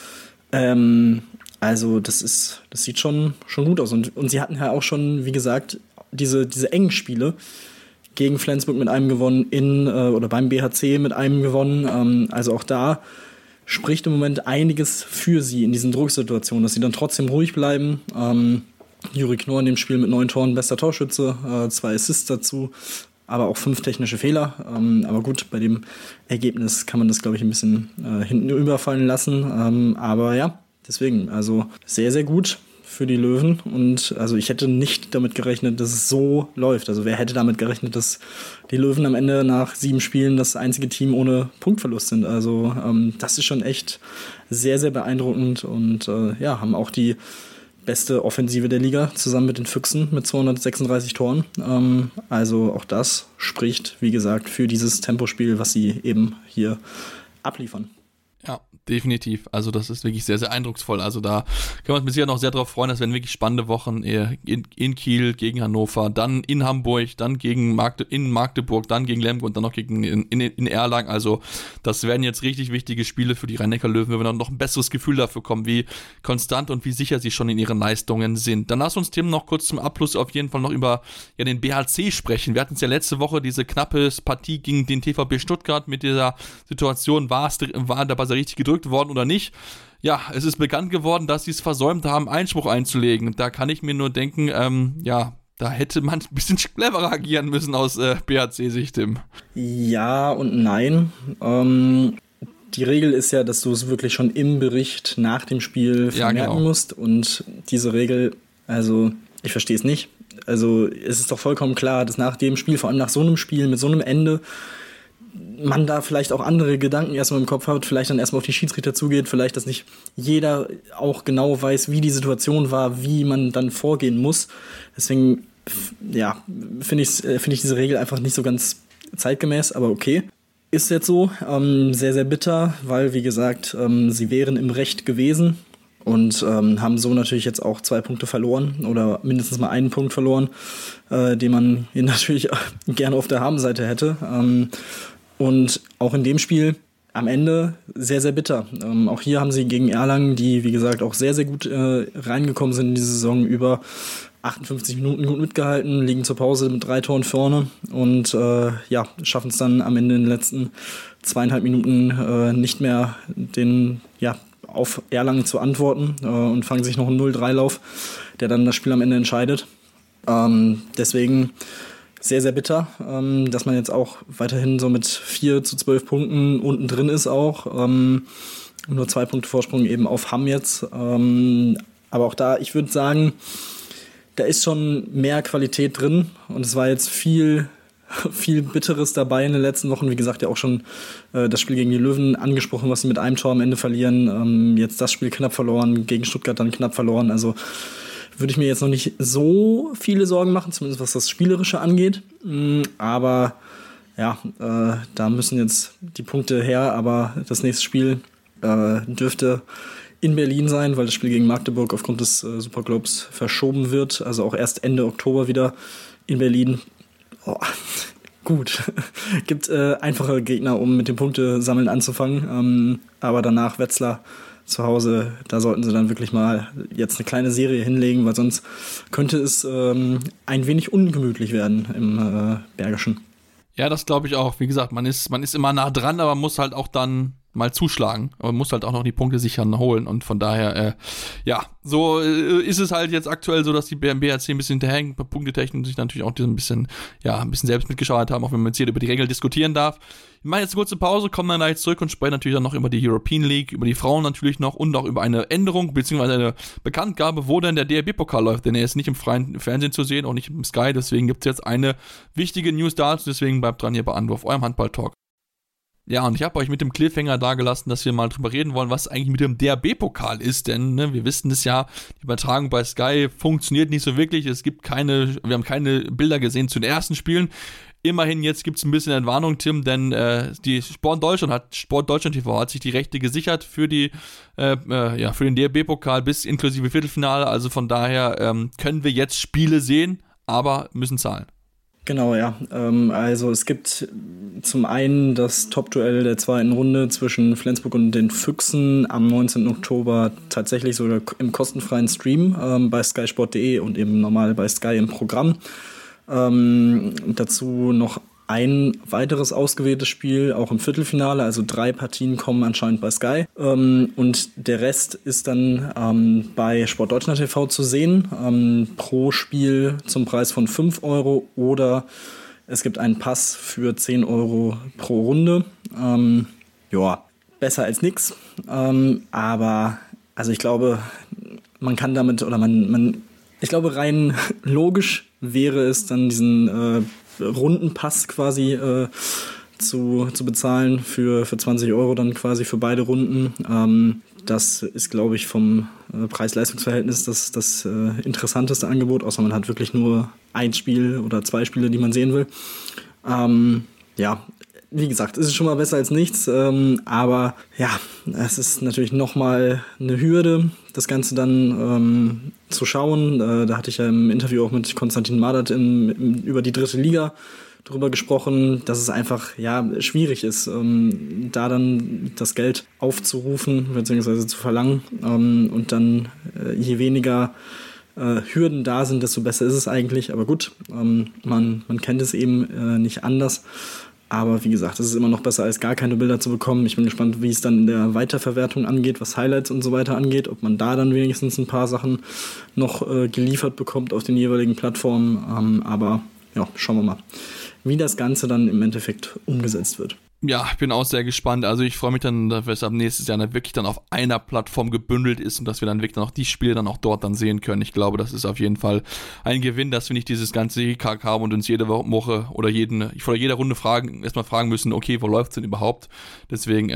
Also das sieht schon gut aus. Und sie hatten ja auch schon, wie gesagt, diese engen Spiele gegen Flensburg mit einem gewonnen, oder beim BHC mit einem gewonnen. Also auch da spricht im Moment einiges für sie in diesen Drucksituationen, dass sie dann trotzdem ruhig bleiben. Juri Knorr in dem Spiel mit 9 Toren, bester Torschütze, 2 Assists dazu, aber auch 5 technische Fehler. Aber gut, bei dem Ergebnis kann man das, glaube ich, ein bisschen hinten überfallen lassen. Aber ja, deswegen, also sehr, sehr gut für die Löwen. Und also ich hätte nicht damit gerechnet, dass es so läuft. Also wer hätte damit gerechnet, dass die Löwen am Ende nach 7 Spielen das einzige Team ohne Punktverlust sind. Also das ist schon echt sehr, sehr beeindruckend und haben auch die beste Offensive der Liga, zusammen mit den Füchsen mit 236 Toren. Also auch das spricht, wie gesagt, für dieses Tempospiel, was sie eben hier abliefern. Ja, definitiv. Also das ist wirklich sehr, sehr eindrucksvoll. Also da können wir uns mit Sicherheit noch sehr darauf freuen. Das werden wirklich spannende Wochen in Kiel gegen Hannover, dann in Hamburg, dann in Magdeburg, dann gegen Lemgo und dann noch in Erlangen. Also das werden jetzt richtig wichtige Spiele für die Rhein-Neckar-Löwen, wenn wir dann noch ein besseres Gefühl dafür kommen, wie konstant und wie sicher sie schon in ihren Leistungen sind. Dann lass uns, Tim, noch kurz zum Abschluss auf jeden Fall noch über den BHC sprechen. Wir hatten es ja letzte Woche, diese knappe Partie gegen den TVB Stuttgart mit dieser Situation, war der Buzzer richtig gedrückt worden oder nicht. Ja, es ist bekannt geworden, dass sie es versäumt haben, Einspruch einzulegen. Da kann ich mir nur denken, da hätte man ein bisschen cleverer agieren müssen aus BHC-Sicht, Tim. Ja und nein. Die Regel ist ja, dass du es wirklich schon im Bericht nach dem Spiel vermerken musst. Und diese Regel, also ich verstehe es nicht. Also es ist doch vollkommen klar, dass nach dem Spiel, vor allem nach so einem Spiel mit so einem Ende, man da vielleicht auch andere Gedanken erstmal im Kopf hat, vielleicht dann erstmal auf die Schiedsrichter zugeht, vielleicht, dass nicht jeder auch genau weiß, wie die Situation war, wie man dann vorgehen muss. Deswegen, ja, finde ich diese Regel einfach nicht so ganz zeitgemäß, aber okay. Ist jetzt so, sehr, sehr bitter, weil, wie gesagt, sie wären im Recht gewesen und haben so natürlich jetzt auch 2 Punkte verloren oder mindestens mal einen Punkt verloren, den man hier natürlich gerne auf der Habenseite hätte. Und auch in dem Spiel am Ende sehr, sehr bitter. Auch hier haben sie gegen Erlangen, die, wie gesagt, auch sehr, sehr gut reingekommen sind in die Saison, über 58 Minuten gut mitgehalten, liegen zur Pause mit 3 Toren vorne und schaffen es dann am Ende in den letzten 2,5 Minuten nicht mehr auf Erlangen zu antworten und fangen sich noch einen 0-3-Lauf, der dann das Spiel am Ende entscheidet. Deswegen sehr, sehr bitter, dass man jetzt auch weiterhin so mit 4-12 Punkten unten drin ist auch. Nur 2 Punkte Vorsprung eben auf Hamm jetzt. Aber auch da, ich würde sagen, da ist schon mehr Qualität drin. Und es war jetzt viel Bitteres dabei in den letzten Wochen. Wie gesagt, ja auch schon das Spiel gegen die Löwen angesprochen, was sie mit einem Tor am Ende verlieren. Jetzt das Spiel knapp verloren, gegen Stuttgart dann knapp verloren. Also würde ich mir jetzt noch nicht so viele Sorgen machen, zumindest was das Spielerische angeht. Aber ja, da müssen jetzt die Punkte her. Aber das nächste Spiel dürfte in Berlin sein, weil das Spiel gegen Magdeburg aufgrund des Superglobes verschoben wird. Also auch erst Ende Oktober wieder in Berlin. Gut. Gibt einfache Gegner, um mit dem Punktesammeln anzufangen. Aber danach Wetzlar zu Hause, da sollten sie dann wirklich mal jetzt eine kleine Serie hinlegen, weil sonst könnte es ein wenig ungemütlich werden im Bergischen. Ja, das glaube ich auch. Wie gesagt, man ist immer nah dran, aber man muss halt auch dann mal zuschlagen. Aber man muss halt auch noch die Punkte sicher holen. Und von daher, so ist es halt jetzt aktuell so, dass die BHC ein bisschen hinterhängen, punktetechnisch sich natürlich auch ein bisschen selbst mitgeschaut haben, auch wenn man jetzt hier über die Regeln diskutieren darf. Wir machen jetzt eine kurze Pause, kommen dann gleich zurück und sprechen natürlich dann noch über die European League, über die Frauen natürlich noch und auch über eine Änderung, beziehungsweise eine Bekanntgabe, wo denn der DRB-Pokal läuft, denn er ist nicht im freien Fernsehen zu sehen, auch nicht im Sky, deswegen gibt es jetzt eine wichtige News dazu, deswegen bleibt dran hier bei Anwurf, eurem Handball-Talk. Ja, und ich habe euch mit dem Cliffhanger dagelassen, dass wir mal drüber reden wollen, was eigentlich mit dem DRB-Pokal ist, denn wir wissen es ja, die Übertragung bei Sky funktioniert nicht so wirklich, wir haben keine Bilder gesehen zu den ersten Spielen. Immerhin, jetzt gibt es ein bisschen Entwarnung, Tim, denn die Sport Deutschland TV hat sich die Rechte gesichert für den DRB-Pokal bis inklusive Viertelfinale, also von daher können wir jetzt Spiele sehen, aber müssen zahlen. Genau, ja. Also es gibt zum einen das Top-Duell der zweiten Runde zwischen Flensburg und den Füchsen am 19. Oktober tatsächlich sogar im kostenfreien Stream bei skysport.de und eben normal bei Sky im Programm. Dazu noch ein weiteres ausgewähltes Spiel, auch im Viertelfinale, also 3 Partien kommen anscheinend bei Sky. Und der Rest ist dann bei Sport Deutschland TV zu sehen, pro Spiel zum Preis von 5 Euro oder es gibt einen Pass für 10 Euro pro Runde. Ja, besser als nix. Aber also ich glaube, man kann damit, oder ich glaube rein logisch wäre es dann diesen Rundenpass quasi zu bezahlen für 20 Euro dann quasi für beide Runden. Das ist, glaube ich, vom Preis-Leistungs-Verhältnis das interessanteste Angebot, außer man hat wirklich nur ein Spiel oder 2 Spiele, die man sehen will. Ja, wie gesagt, es ist schon mal besser als nichts, aber ja, es ist natürlich nochmal eine Hürde, das Ganze dann zu schauen. Da hatte ich ja im Interview auch mit Konstantin Madert über die 3. Liga drüber gesprochen, dass es einfach schwierig ist, da dann das Geld aufzurufen bzw. zu verlangen und dann je weniger Hürden da sind, desto besser ist es eigentlich. Aber gut, man kennt es eben nicht anders. Aber wie gesagt, es ist immer noch besser, als gar keine Bilder zu bekommen. Ich bin gespannt, wie es dann in der Weiterverwertung angeht, was Highlights und so weiter angeht, ob man da dann wenigstens ein paar Sachen noch geliefert bekommt auf den jeweiligen Plattformen. Aber ja, schauen wir mal, wie das Ganze dann im Endeffekt umgesetzt wird. Ja, ich bin auch sehr gespannt. Also ich freue mich dann, dass es ab nächstes Jahr dann wirklich dann auf einer Plattform gebündelt ist und dass wir dann wirklich noch die Spiele dann auch dort dann sehen können. Ich glaube, das ist auf jeden Fall ein Gewinn, dass wir nicht dieses ganze Hickhack haben und uns jede Woche oder vor jeder Runde erstmal fragen müssen, okay, wo läuft's denn überhaupt? Deswegen,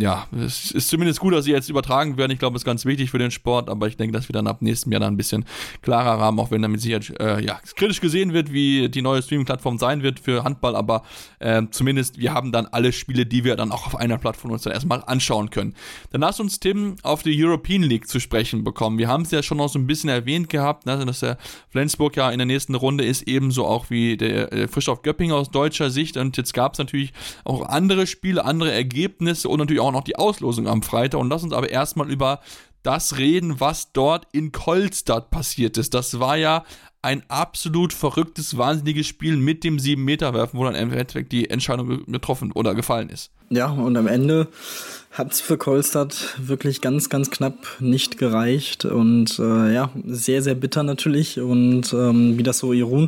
es ist zumindest gut, dass sie jetzt übertragen werden. Ich glaube, das ist ganz wichtig für den Sport, aber ich denke, dass wir dann ab nächstem Jahr dann ein bisschen klarer haben, auch wenn damit sicher kritisch gesehen wird, wie die neue Streaming-Plattform sein wird für Handball, aber zumindest wir haben dann alle Spiele, die wir dann auch auf einer Plattform uns dann erstmal anschauen können. Dann lass uns, Tim, auf die European League zu sprechen bekommen. Wir haben es ja schon noch so ein bisschen erwähnt gehabt, ne, dass der Flensburg ja in der nächsten Runde ist, ebenso auch wie der Frischhoff Göppingen aus deutscher Sicht. Und jetzt gab es natürlich auch andere Spiele, andere Ergebnisse und natürlich auch noch die Auslosung am Freitag. Und lass uns aber erstmal über das reden, was dort in Kolstadt passiert ist. Das war ja ein absolut verrücktes, wahnsinniges Spiel mit dem 7-Meter-Werfen, wo dann im Endeffekt die Entscheidung getroffen oder gefallen ist. Ja, und am Ende hat es für Kolstadt wirklich ganz, ganz knapp nicht gereicht. Und sehr, sehr bitter natürlich. Und wie das so Irun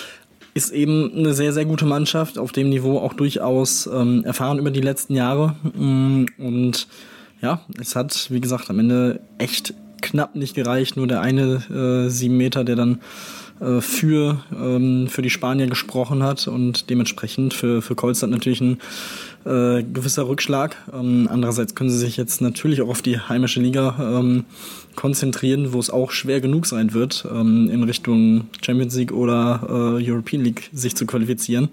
ist eben eine sehr, sehr gute Mannschaft, auf dem Niveau auch durchaus erfahren über die letzten Jahre. Und ja, es hat, wie gesagt, am Ende echt knapp nicht gereicht. Nur der eine 7 Meter, der dann für die Spanier gesprochen hat und dementsprechend für Kolstadt natürlich ein gewisser Rückschlag. Andererseits können sie sich jetzt natürlich auch auf die heimische Liga konzentrieren, wo es auch schwer genug sein wird, in Richtung Champions League oder European League sich zu qualifizieren.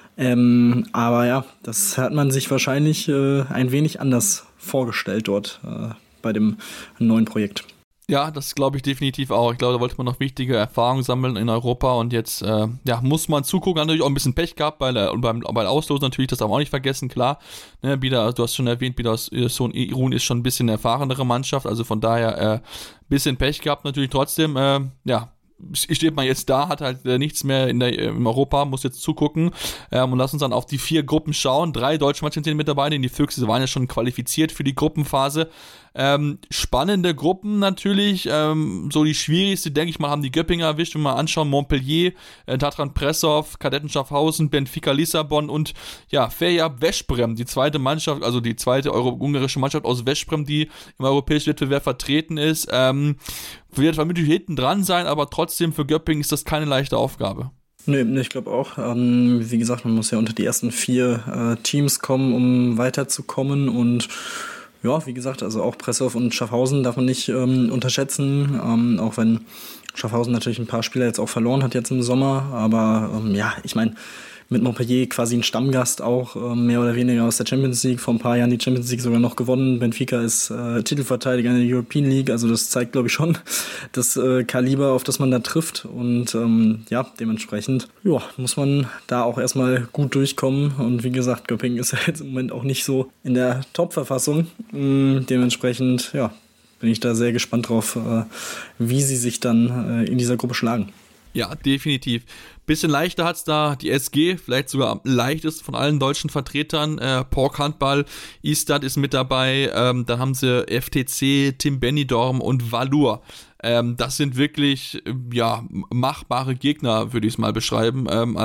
Aber ja, das hat man sich wahrscheinlich ein wenig anders vorgestellt dort bei dem neuen Projekt. Ja, das glaube ich definitiv auch. Ich glaube, da wollte man noch wichtige Erfahrungen sammeln in Europa und jetzt muss man zugucken. Hat natürlich auch ein bisschen Pech gehabt bei der Auslosung natürlich, das darf man auch nicht vergessen, klar. Ne, Bida, du hast schon erwähnt, Bidas Sohn Irun ist schon ein bisschen erfahrenere Mannschaft, also von daher ein bisschen Pech gehabt natürlich trotzdem, steht man jetzt da, hat halt nichts mehr in Europa, muss jetzt zugucken und lass uns dann auf die 4 Gruppen schauen. 3 deutsche Mannschaften sind mit dabei, denn die Füchse waren ja schon qualifiziert für die Gruppenphase. Spannende Gruppen natürlich, so die schwierigste, denke ich mal, haben die Göppinger erwischt, wenn wir mal anschauen, Montpellier, Tatran Prešov, Kadetten Schaffhausen, Benfica Lissabon und Fejab Veszprém, die zweite Mannschaft, also die zweite ungarische Mannschaft aus Veszprém, die im europäischen Wettbewerb vertreten ist, wird vermutlich hinten dran sein, aber trotzdem für Göppingen ist das keine leichte Aufgabe. Nee, ich glaube auch. Wie gesagt, man muss ja unter die ersten 4 Teams kommen, um weiterzukommen und ja, wie gesagt, also auch Prešov und Schaffhausen darf man nicht unterschätzen, auch wenn Schaffhausen natürlich ein paar Spieler jetzt auch verloren hat jetzt im Sommer, aber ich meine, mit Montpellier quasi ein Stammgast auch, mehr oder weniger aus der Champions League, vor ein paar Jahren die Champions League sogar noch gewonnen. Benfica ist Titelverteidiger in der European League, also das zeigt, glaube ich, schon das Kaliber, auf das man da trifft. Und dementsprechend muss man da auch erstmal gut durchkommen. Und wie gesagt, Göppingen ist ja jetzt im Moment auch nicht so in der Top-Verfassung. Dementsprechend, bin ich da sehr gespannt drauf, wie sie sich dann in dieser Gruppe schlagen. Ja, definitiv. Bisschen leichter hat's da die SG, vielleicht sogar am leichtesten von allen deutschen Vertretern. PAOK Handball, Istad ist mit dabei, dann haben sie FTC, Tim Benidorm und Valur. Das sind wirklich, machbare Gegner, würde ich es mal beschreiben.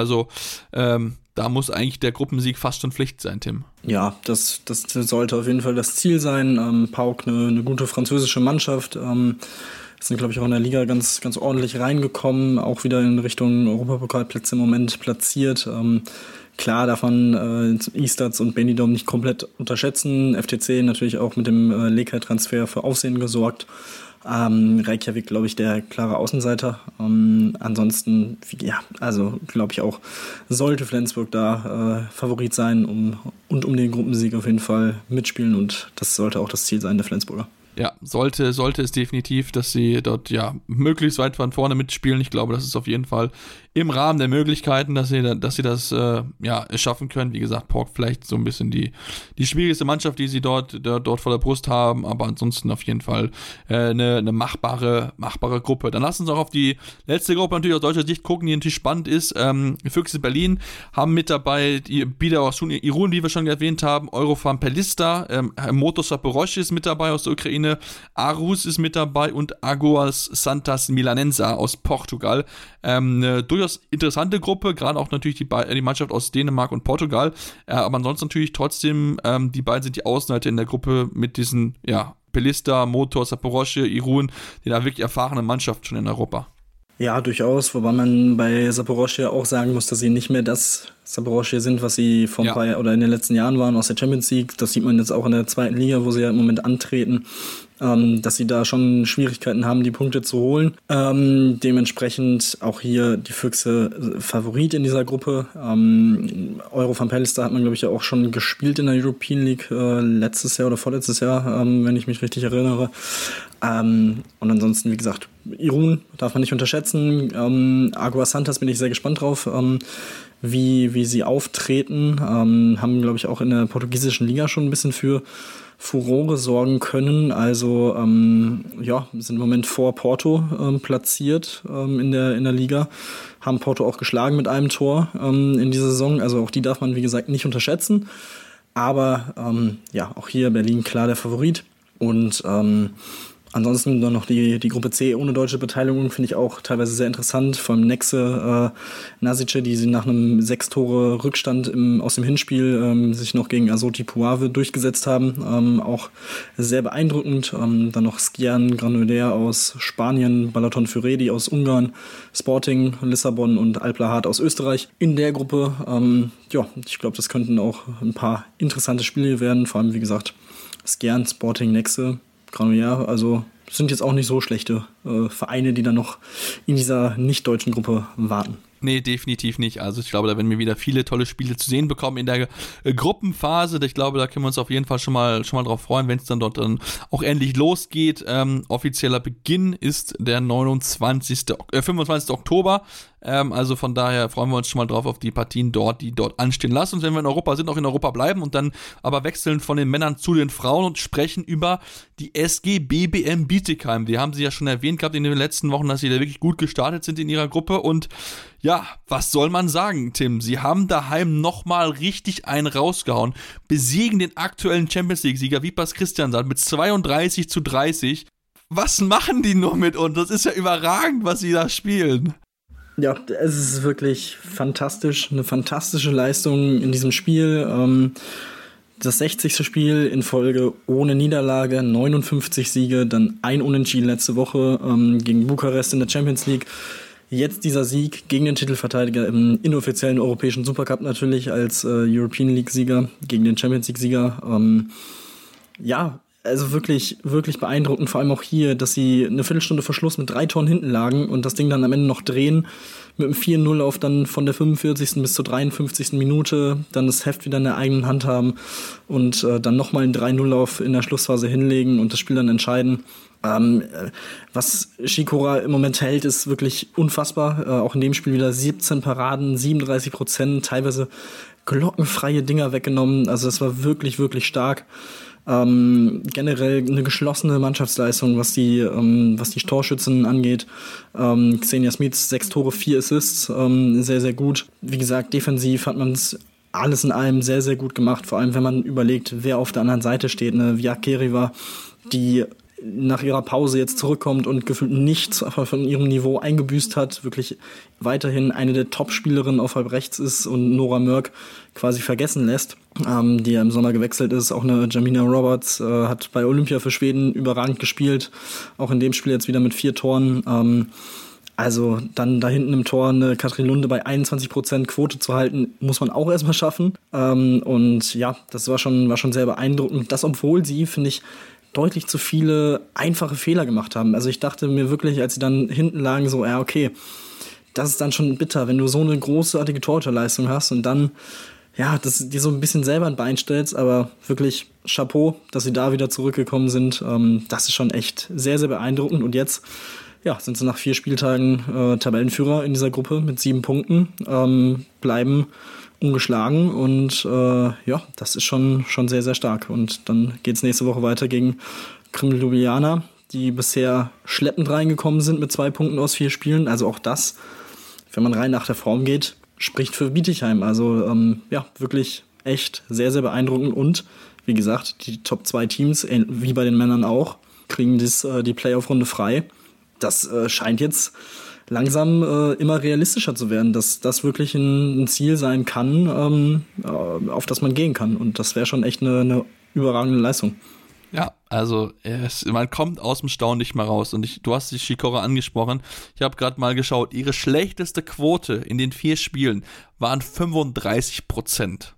Da muss eigentlich der Gruppensieg fast schon Pflicht sein, Tim. Ja, das sollte auf jeden Fall das Ziel sein. PAOK eine gute französische Mannschaft. Sind, glaube ich, auch in der Liga ganz, ganz ordentlich reingekommen, auch wieder in Richtung Europapokalplätze im Moment platziert. Klar darf man Istads und Benidorm nicht komplett unterschätzen. FTC natürlich auch mit dem Lekaj-Transfer für Aufsehen gesorgt. Reykjavik, glaube ich, der klare Außenseiter. Ansonsten, glaube ich auch, sollte Flensburg da Favorit sein um den Gruppensieg auf jeden Fall mitspielen und das sollte auch das Ziel sein der Flensburger. Ja, sollte es definitiv, dass sie dort möglichst weit von vorne mitspielen. Ich glaube, das ist auf jeden Fall im Rahmen der Möglichkeiten, dass sie das schaffen können. Wie gesagt, PAOK vielleicht so ein bisschen die schwierigste Mannschaft, die sie dort vor der Brust haben, aber ansonsten auf jeden Fall eine machbare Gruppe. Dann lassen uns auch auf die letzte Gruppe natürlich aus deutscher Sicht gucken, die natürlich spannend ist. Füchse Berlin haben mit dabei die Bidar Irun, die wir schon erwähnt haben, Eurofarm Pelista, Motor Saporosch ist mit dabei aus der Ukraine, Arus ist mit dabei und Aguas Santas Milanensa aus Portugal. Eine durchaus interessante Gruppe, gerade auch natürlich die Mannschaft aus Dänemark und Portugal, aber ansonsten natürlich trotzdem, die beiden sind die Außenseiter in der Gruppe mit diesen, Pelista, Motor, Saporosch, Irun, die da wirklich erfahrene Mannschaft schon in Europa. Ja, durchaus, wobei man bei Saporosch auch sagen muss, dass sie nicht mehr das Saporosch sind, was sie in den letzten Jahren waren aus der Champions League. Das sieht man jetzt auch in der zweiten Liga, wo sie ja im Moment antreten, dass sie da schon Schwierigkeiten haben, die Punkte zu holen. Dementsprechend auch hier die Füchse Favorit in dieser Gruppe. Eurofarm Pelista hat man, glaube ich, ja auch schon gespielt in der European League letztes Jahr oder vorletztes Jahr, wenn ich mich richtig erinnere. Und ansonsten, wie gesagt, Irun darf man nicht unterschätzen. Aguas Santas bin ich sehr gespannt drauf, wie sie auftreten. Haben, glaube ich, auch in der portugiesischen Liga schon ein bisschen für Furore sorgen können. Also sind im Moment vor Porto platziert in der Liga. Haben Porto auch geschlagen mit einem Tor in dieser Saison. Also auch die darf man, wie gesagt, nicht unterschätzen. Aber auch hier Berlin klar der Favorit. Und ansonsten dann noch die Gruppe C ohne deutsche Beteiligung, finde ich auch teilweise sehr interessant. Vor allem Nexe, Nasice, die sie nach einem 6-Tore-Rückstand aus dem Hinspiel sich noch gegen Azoti Puave durchgesetzt haben. Auch sehr beeindruckend. Dann noch Skian Granollers aus Spanien, Balaton Füredi aus Ungarn, Sporting Lissabon und Alplahat aus Österreich. In der Gruppe, ich glaube, das könnten auch ein paar interessante Spiele werden. Vor allem, wie gesagt, Skian, Sporting, Nexe, Granollers, also sind jetzt auch nicht so schlechte Vereine, die dann noch in dieser nicht-deutschen Gruppe warten. Nee, definitiv nicht. Also ich glaube, da werden wir wieder viele tolle Spiele zu sehen bekommen in der Gruppenphase. Ich glaube, da können wir uns auf jeden Fall schon mal drauf freuen, wenn es dann dort dann auch endlich losgeht. Offizieller Beginn ist der 25. Oktober. Also von daher freuen wir uns schon mal drauf auf die Partien die dort anstehen. Lass uns, wenn wir in Europa sind, auch in Europa bleiben und dann aber wechseln von den Männern zu den Frauen und sprechen über die SG BBM Bietigheim. Die haben sie ja schon erwähnt gehabt in den letzten Wochen, dass sie da wirklich gut gestartet sind in ihrer Gruppe und ja, was soll man sagen, Tim? Sie haben daheim nochmal richtig einen rausgehauen, besiegen den aktuellen Champions-League-Sieger Vipers Kristiansand mit 32-30. Was machen die nur mit uns? Das ist ja überragend, was sie da spielen. Ja, es ist wirklich fantastisch, eine fantastische Leistung in diesem Spiel. Das 60. Spiel in Folge ohne Niederlage, 59 Siege, dann ein Unentschieden letzte Woche gegen Bukarest in der Champions League. Jetzt dieser Sieg gegen den Titelverteidiger im inoffiziellen europäischen Supercup natürlich als European League-Sieger gegen den Champions League-Sieger. Also wirklich, wirklich beeindruckend, vor allem auch hier, dass sie eine Viertelstunde vor Schluss mit 3 Toren hinten lagen und das Ding dann am Ende noch drehen mit einem 4-0-Lauf dann von der 45. bis zur 53. Minute dann das Heft wieder in der eigenen Hand haben und dann nochmal einen 3-0-Lauf in der Schlussphase hinlegen und das Spiel dann entscheiden. Was Sikora im Moment hält, ist wirklich unfassbar. Auch in dem Spiel wieder 17 Paraden, 37%, teilweise glockenfreie Dinger weggenommen. Also das war wirklich, wirklich stark. Generell eine geschlossene Mannschaftsleistung, was die Torschützen angeht. Xenia Smits 6 Tore, 4 Assists, sehr, sehr gut. Wie gesagt, defensiv hat man es alles in allem sehr, sehr gut gemacht. Vor allem, wenn man überlegt, wer auf der anderen Seite steht. Eine Via Keriva, die nach ihrer Pause jetzt zurückkommt und gefühlt nichts von ihrem Niveau eingebüßt hat, wirklich weiterhin eine der Top-Spielerinnen auf halb rechts ist und Nora Mörk quasi vergessen lässt, die ja im Sommer gewechselt ist. Auch eine Jamina Roberts hat bei Olympia für Schweden überragend gespielt, auch in dem Spiel jetzt wieder mit 4 Toren. Also dann da hinten im Tor eine Katrin Lunde bei 21% Quote zu halten, muss man auch erstmal schaffen. Und ja, das war schon sehr beeindruckend. Das, obwohl sie, finde ich, deutlich zu viele einfache Fehler gemacht haben. Also ich dachte mir wirklich, als sie dann hinten lagen, so, ja, okay, das ist dann schon bitter, wenn du so eine großartige Torhüterleistung hast und dann, ja, das dir so ein bisschen selber ein Bein stellst, aber wirklich Chapeau, dass sie da wieder zurückgekommen sind. Das ist schon echt sehr, sehr beeindruckend und jetzt, ja, sind sie nach 4 Spieltagen Tabellenführer in dieser Gruppe mit 7 Punkten, bleiben ungeschlagen und ja, das ist schon sehr, sehr stark. Und dann geht es nächste Woche weiter gegen Kryml Ljubljana, die bisher schleppend reingekommen sind mit 2 Punkten aus 4 Spielen. Also auch das, wenn man rein nach der Form geht, spricht für Bietigheim. Also ja, wirklich echt sehr, sehr beeindruckend. Und wie gesagt, die Top 2 Teams, wie bei den Männern auch, kriegen die Playoff-Runde frei. Das scheint jetzt langsam immer realistischer zu werden, dass das wirklich ein Ziel sein kann, auf das man gehen kann. Und das wäre schon echt eine überragende Leistung. Ja, also man kommt aus dem Staunen nicht mehr raus. Und du hast die Sikora angesprochen. Ich habe gerade mal geschaut, ihre schlechteste Quote in den 4 Spielen waren 35%.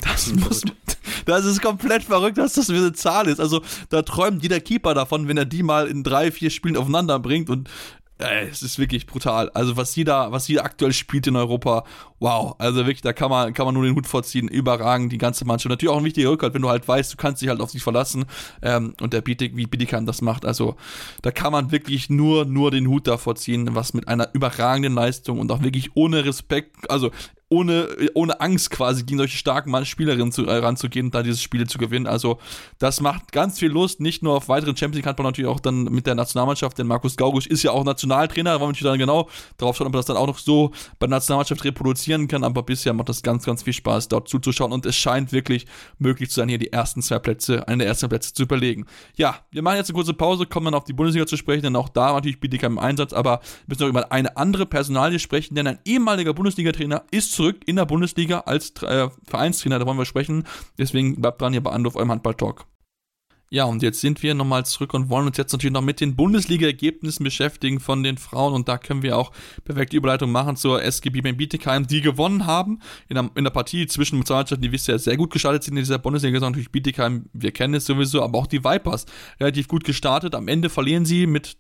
Das ist komplett verrückt, dass das für eine Zahl ist. Also da träumt jeder Keeper davon, wenn er die mal in 3, 4 Spielen aufeinander bringt und es ist wirklich brutal. Also was sie da aktuell spielt in Europa, wow. Also wirklich, da kann man nur den Hut vorziehen. Überragend, die ganze Mannschaft. Natürlich auch ein wichtiger Rückhalt, wenn du halt weißt, du kannst dich halt auf sich verlassen. Und wie Bietigheim das macht. Also da kann man wirklich nur den Hut davor ziehen, was mit einer überragenden Leistung und auch wirklich ohne Respekt, also ohne Angst quasi gegen solche starken Spielerinnen ranzugehen und da diese Spiele zu gewinnen. Also das macht ganz viel Lust, nicht nur auf weiteren Champions League Handball, natürlich auch dann mit der Nationalmannschaft, denn Markus Gaugusch ist ja auch Nationaltrainer, da wollen wir natürlich dann genau drauf schauen, ob er das dann auch noch so bei der Nationalmannschaft reproduzieren kann, aber bisher macht das ganz, ganz viel Spaß, dort zuzuschauen und es scheint wirklich möglich zu sein, hier einen der ersten 2 Plätze zu überlegen. Ja, wir machen jetzt eine kurze Pause, kommen dann auf die Bundesliga zu sprechen, denn auch da natürlich Bietigheim im Einsatz, aber wir müssen noch über eine andere Personalie sprechen, denn ein ehemaliger Bundesliga-Trainer ist zurück in der Bundesliga als Vereinstrainer, da wollen wir sprechen. Deswegen bleibt dran hier bei Anruf, eurem Handball-Talk. Ja, und jetzt sind wir nochmal zurück und wollen uns jetzt natürlich noch mit den Bundesliga-Ergebnissen beschäftigen von den Frauen und da können wir auch perfekt die Überleitung machen zur SGB Bietigheim, die gewonnen haben in der Partie zwischen zwei Mannschaften, die bisher sehr gut gestartet sind in dieser Bundesliga. Natürlich Bietigheim, wir kennen es sowieso, aber auch die Vipers relativ gut gestartet. Am Ende verlieren sie mit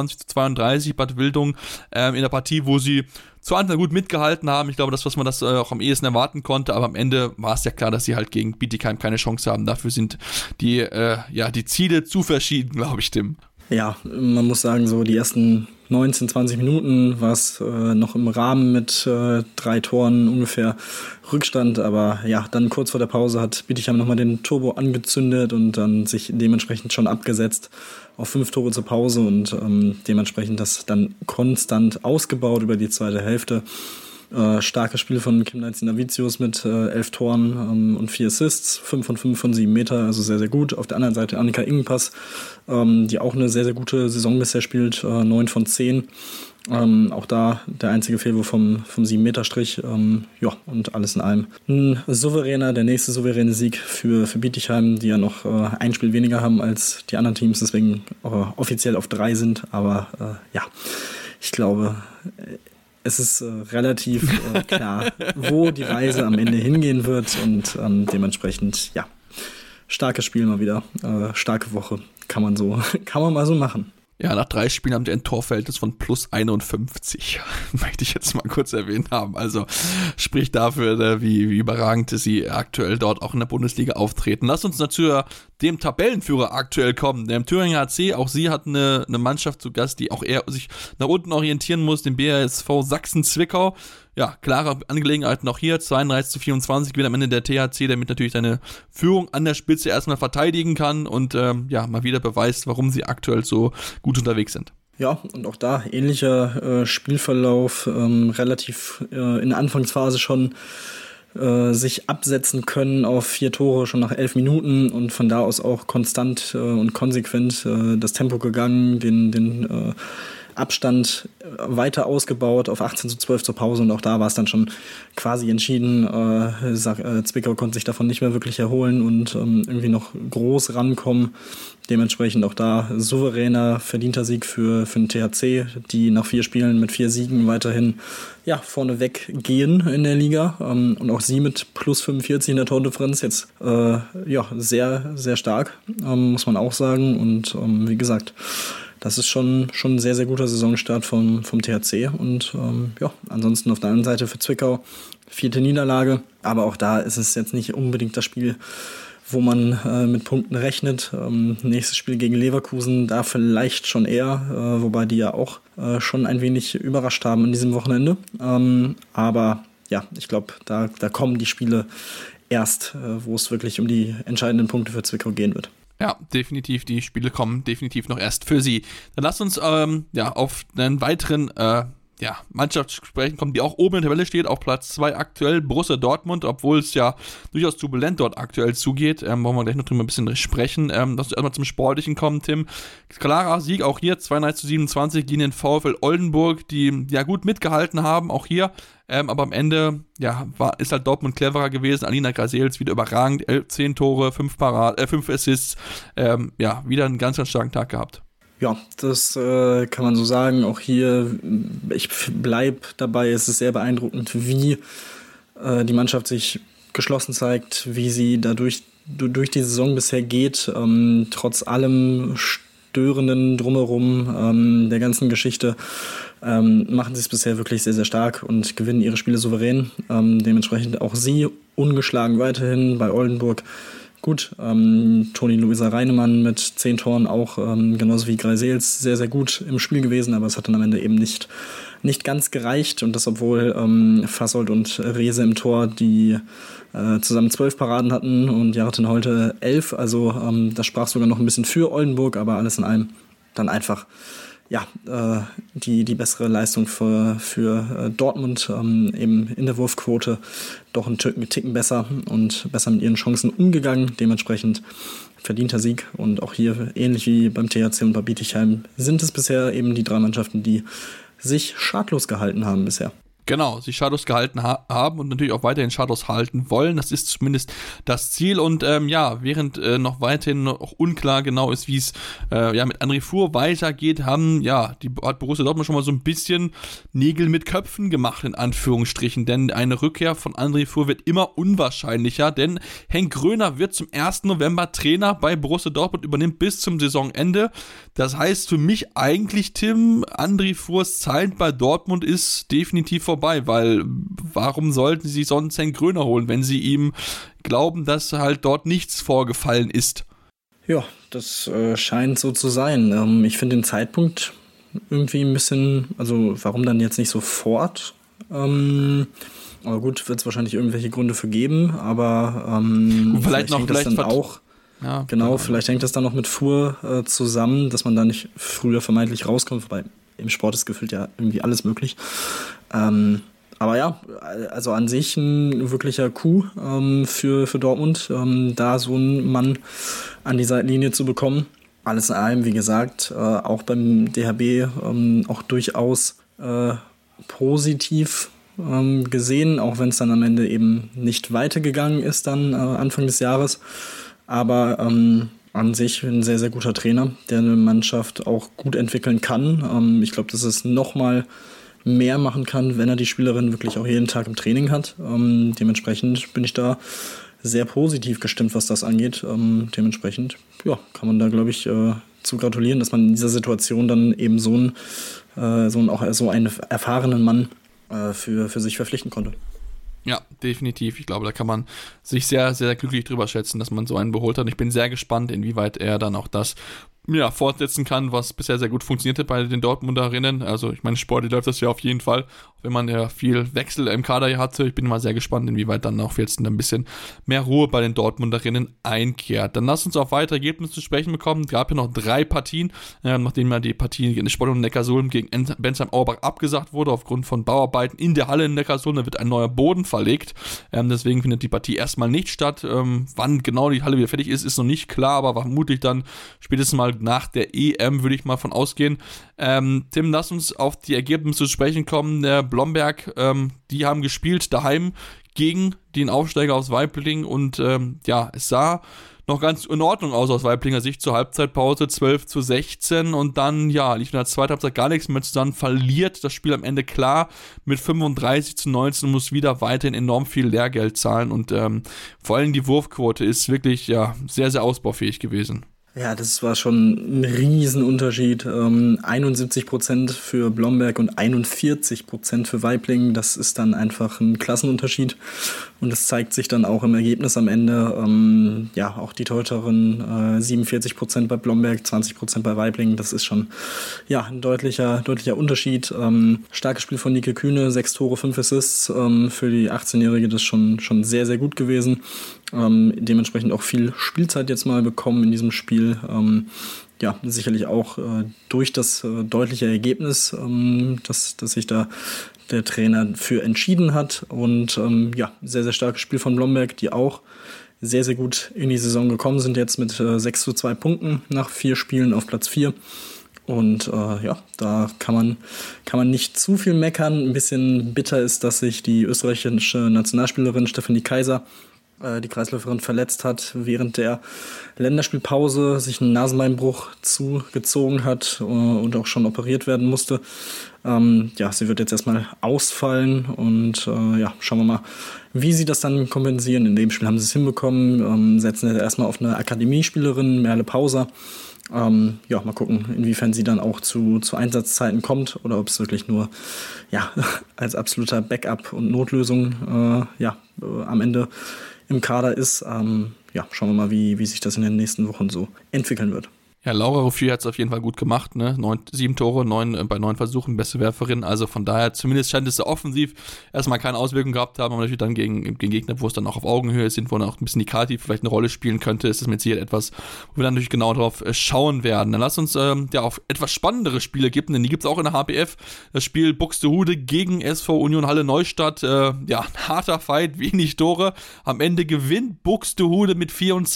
23-32 Bad Wildung in der Partie, wo sie zu Anfang gut mitgehalten haben. Ich glaube, das, was man das auch am ehesten erwarten konnte, aber am Ende war es ja klar, dass sie halt gegen Bietigheim keine Chance haben. Dafür sind die Ziele zu verschieden, glaube ich, Tim. Ja, man muss sagen, so die ersten 19, 20 Minuten war es noch im Rahmen mit 3 Toren ungefähr Rückstand, aber ja, dann kurz vor der Pause hat Bietigheim nochmal den Turbo angezündet und dann sich dementsprechend schon abgesetzt auf 5 Tore zur Pause und dementsprechend das dann konstant ausgebaut über die zweite Hälfte. Starkes Spiel von Kim Navicius mit 11 Toren und 4 Assists, 5 von 5 von 7 Meter, also sehr, sehr gut. Auf der anderen Seite Annika Ingenpass, die auch eine sehr, sehr gute Saison bisher spielt, 9 von 10. Auch da der einzige Fehlwurf vom 7-Meter-Strich. Ja, und alles in allem der nächste souveräne Sieg für Bietigheim, die ja noch ein Spiel weniger haben als die anderen Teams, deswegen offiziell auf 3 sind. Aber ja, ich glaube, es ist relativ klar, wo die Reise am Ende hingehen wird und dementsprechend, ja, starkes Spiel mal wieder, starke Woche, kann man mal so machen. Ja, nach 3 Spielen haben die ein Torverhältnis von plus 51. Möchte ich jetzt mal kurz erwähnt haben. Also spricht dafür, wie überragend sie aktuell dort auch in der Bundesliga auftreten. Lass uns zu dem Tabellenführer aktuell kommen. Der Thüringer HC, auch sie hat eine Mannschaft zu Gast, die auch eher sich nach unten orientieren muss, den BASV Sachsen-Zwickau. Ja, klare Angelegenheiten auch hier, 32-24 wird am Ende der THC, damit natürlich seine Führung an der Spitze erstmal verteidigen kann und mal wieder beweist, warum sie aktuell so gut unterwegs sind. Ja, und auch da ähnlicher Spielverlauf, relativ in der Anfangsphase schon sich absetzen können auf 4 Tore schon nach 11 Minuten und von da aus auch konstant und konsequent das Tempo gegangen, den Abstand weiter ausgebaut auf 18-12 zur Pause und auch da war es dann schon quasi entschieden. Zwickau konnte sich davon nicht mehr wirklich erholen und irgendwie noch groß rankommen. Dementsprechend auch da souveräner, verdienter Sieg für den THC, die nach 4 Spielen mit 4 Siegen weiterhin vorneweg gehen in der Liga. Und auch sie mit plus 45 in der Tordifferenz jetzt sehr, sehr stark, muss man auch sagen. Und wie gesagt, das ist schon ein sehr, sehr guter Saisonstart vom THC. Und ansonsten auf der anderen Seite für Zwickau 4. Niederlage. Aber auch da ist es jetzt nicht unbedingt das Spiel, wo man mit Punkten rechnet. Nächstes Spiel gegen Leverkusen, da vielleicht schon eher, wobei die ja auch schon ein wenig überrascht haben an diesem Wochenende. Aber ja, ich glaube, da kommen die Spiele erst, wo es wirklich um die entscheidenden Punkte für Zwickau gehen wird. Ja, definitiv, die Spiele kommen definitiv noch erst für sie. Dann lasst uns auf einen weiteren Mannschaft sprechen kommen, die auch oben in der Tabelle steht, auf Platz 2 aktuell, Borussia Dortmund, obwohl es ja durchaus turbulent dort aktuell zugeht, wollen wir gleich noch drüber ein bisschen sprechen. Lass uns erstmal zum Sportlichen kommen, Tim. Klarer Sieg auch hier, 32-27 gegen den VfL Oldenburg, die ja gut mitgehalten haben, auch hier, aber am Ende ist halt Dortmund cleverer gewesen. Alina Grasels wieder überragend, 10 Tore, 5 Assists, wieder einen ganz, ganz starken Tag gehabt. Ja, das kann man so sagen. Auch hier, ich bleibe dabei, es ist sehr beeindruckend, wie die Mannschaft sich geschlossen zeigt, wie sie dadurch durch die Saison bisher geht, trotz allem Störenden drumherum, der ganzen Geschichte, machen sie es bisher wirklich sehr, sehr stark und gewinnen ihre Spiele souverän. Dementsprechend auch sie ungeschlagen weiterhin bei Oldenburg. Gut, Toni-Luisa Reinemann mit 10 Toren auch, genauso wie Greisels, sehr, sehr gut im Spiel gewesen, aber es hat dann am Ende eben nicht ganz gereicht und das, obwohl Fassold und Rehse im Tor, die zusammen 12 Paraden hatten und Jarten Holte 11, also das sprach sogar noch ein bisschen für Oldenburg, aber alles in allem dann einfach die bessere Leistung für Dortmund, eben in der Wurfquote doch einen Ticken besser und besser mit ihren Chancen umgegangen. Dementsprechend verdienter Sieg und auch hier, ähnlich wie beim THC und bei Bietigheim, sind es bisher eben die 3 Mannschaften, die sich schadlos gehalten haben bisher. Genau, sich schadlos gehalten haben und natürlich auch weiterhin schadlos halten wollen. Das ist zumindest das Ziel. Und während noch weiterhin noch unklar genau ist, wie es mit André Fuhr weitergeht, hat Borussia Dortmund schon mal so ein bisschen Nägel mit Köpfen gemacht, in Anführungsstrichen. Denn eine Rückkehr von André Fuhr wird immer unwahrscheinlicher, denn Henk Gröner wird zum 1. November Trainer bei Borussia Dortmund, übernimmt bis zum Saisonende. Das heißt für mich eigentlich, Tim, André Fuhrs Zeit bei Dortmund ist definitiv vorbei, weil warum sollten sie sonst Henk Gröner holen, wenn sie ihm glauben, dass halt dort nichts vorgefallen ist? Ja, das scheint so zu sein. Ich finde den Zeitpunkt irgendwie ein bisschen, also warum dann jetzt nicht sofort? Aber gut, wird es wahrscheinlich irgendwelche Gründe für geben, aber vielleicht hängt das dann auch. Ja, genau, vielleicht hängt das dann noch mit Fuhr zusammen, dass man da nicht früher vermeintlich rauskommt, wobei im Sport ist gefühlt ja irgendwie alles möglich. Aber ja, also an sich ein wirklicher Coup für Dortmund, da so einen Mann an die Seitenlinie zu bekommen. Alles in allem, wie gesagt, auch beim DHB auch durchaus positiv gesehen, auch wenn es dann am Ende eben nicht weitergegangen ist dann Anfang des Jahres. Aber an sich ein sehr, sehr guter Trainer, der eine Mannschaft auch gut entwickeln kann. Ich glaube, dass es nochmal mehr machen kann, wenn er die Spielerin wirklich auch jeden Tag im Training hat. Dementsprechend bin ich da sehr positiv gestimmt, was das angeht. Dementsprechend kann man da, glaube ich, zu gratulieren, dass man in dieser Situation dann eben so einen erfahrenen Mann für sich verpflichten konnte. Ja, definitiv. Ich glaube, da kann man sich sehr, sehr glücklich drüber schätzen, dass man so einen beholt hat. Und ich bin sehr gespannt, inwieweit er dann auch das fortsetzen kann, was bisher sehr gut funktionierte bei den Dortmunderinnen. Also ich meine, sportlich läuft das ja auf jeden Fall, wenn man ja viel Wechsel im Kader hatte. Ich bin mal sehr gespannt, inwieweit dann auch jetzt ein bisschen mehr Ruhe bei den Dortmunderinnen einkehrt. Dann lass uns auf weitere Ergebnisse zu sprechen bekommen. Es gab ja noch 3 Partien, nachdem ja die Partie in Sport und Neckarsulm gegen Bensheim-Auerbach abgesagt wurde, aufgrund von Bauarbeiten in der Halle in Neckarsulm. Da wird ein neuer Boden verlegt. Deswegen findet die Partie erstmal nicht statt. Wann genau die Halle wieder fertig ist, ist noch nicht klar, aber vermutlich dann spätestens mal nach der EM, würde ich mal von ausgehen. Tim, lass uns auf die Ergebnisse zu sprechen kommen. Der Blomberg, die haben gespielt daheim gegen den Aufsteiger aus Waiblingen und es sah noch ganz in Ordnung aus Waiblinger Sicht zur Halbzeitpause, 12:16 und dann, lief in der zweiten Halbzeit gar nichts mehr zusammen, verliert das Spiel am Ende klar mit 35:19 und muss wieder weiterhin enorm viel Lehrgeld zahlen und vor allem die Wurfquote ist wirklich, sehr, sehr ausbaufähig gewesen. Ja, das war schon ein Riesenunterschied. 71% für Blomberg und 41% für Waiblingen. Das ist dann einfach ein Klassenunterschied. Und das zeigt sich dann auch im Ergebnis am Ende. Auch die Torhüterin 47% bei Blomberg, 20% bei Waiblingen. Das ist schon ein deutlicher Unterschied. Starkes Spiel von Nike Kühne, 6 Tore, 5 Assists. Für die 18-Jährige das schon sehr, sehr gut gewesen. Dementsprechend auch viel Spielzeit jetzt mal bekommen in diesem Spiel. Sicherlich auch durch das deutliche Ergebnis, dass sich da der Trainer für entschieden hat. Und sehr, sehr starkes Spiel von Blomberg, die auch sehr, sehr gut in die Saison gekommen sind, jetzt mit 6:2 Punkten nach 4 Spielen auf Platz 4. Und da kann man nicht zu viel meckern. Ein bisschen bitter ist, dass sich die österreichische Nationalspielerin Stefanie Kaiser, die Kreisläuferin, verletzt hat während der Länderspielpause, sich einen Nasenbeinbruch zugezogen hat und auch schon operiert werden musste. Sie wird jetzt erstmal ausfallen und schauen wir mal, wie sie das dann kompensieren. In dem Spiel haben sie es hinbekommen, setzen jetzt erstmal auf eine Akademiespielerin, Merle Pauser. Mal gucken, inwiefern sie dann auch zu Einsatzzeiten kommt oder ob es wirklich nur als absoluter Backup und Notlösung am Ende im Kader ist. Schauen wir mal, wie sich das in den nächsten Wochen so entwickeln wird. Ja, Laura Ruffier hat es auf jeden Fall gut gemacht, ne? 7 Tore, 9 bei 9 Versuchen, beste Werferin, also von daher, zumindest scheint es da offensiv erstmal keine Auswirkungen gehabt haben, aber natürlich dann gegen Gegner, wo es dann auch auf Augenhöhe sind, wo dann auch ein bisschen die Kati vielleicht eine Rolle spielen könnte, ist das mit Sicherheit etwas, wo wir dann natürlich genau drauf schauen werden. Dann lass uns auf etwas spannendere Spiele geben, denn die gibt es auch in der HBF, das Spiel Buxtehude gegen SV Union Halle Neustadt, ein harter Fight, wenig Tore, am Ende gewinnt Buxtehude mit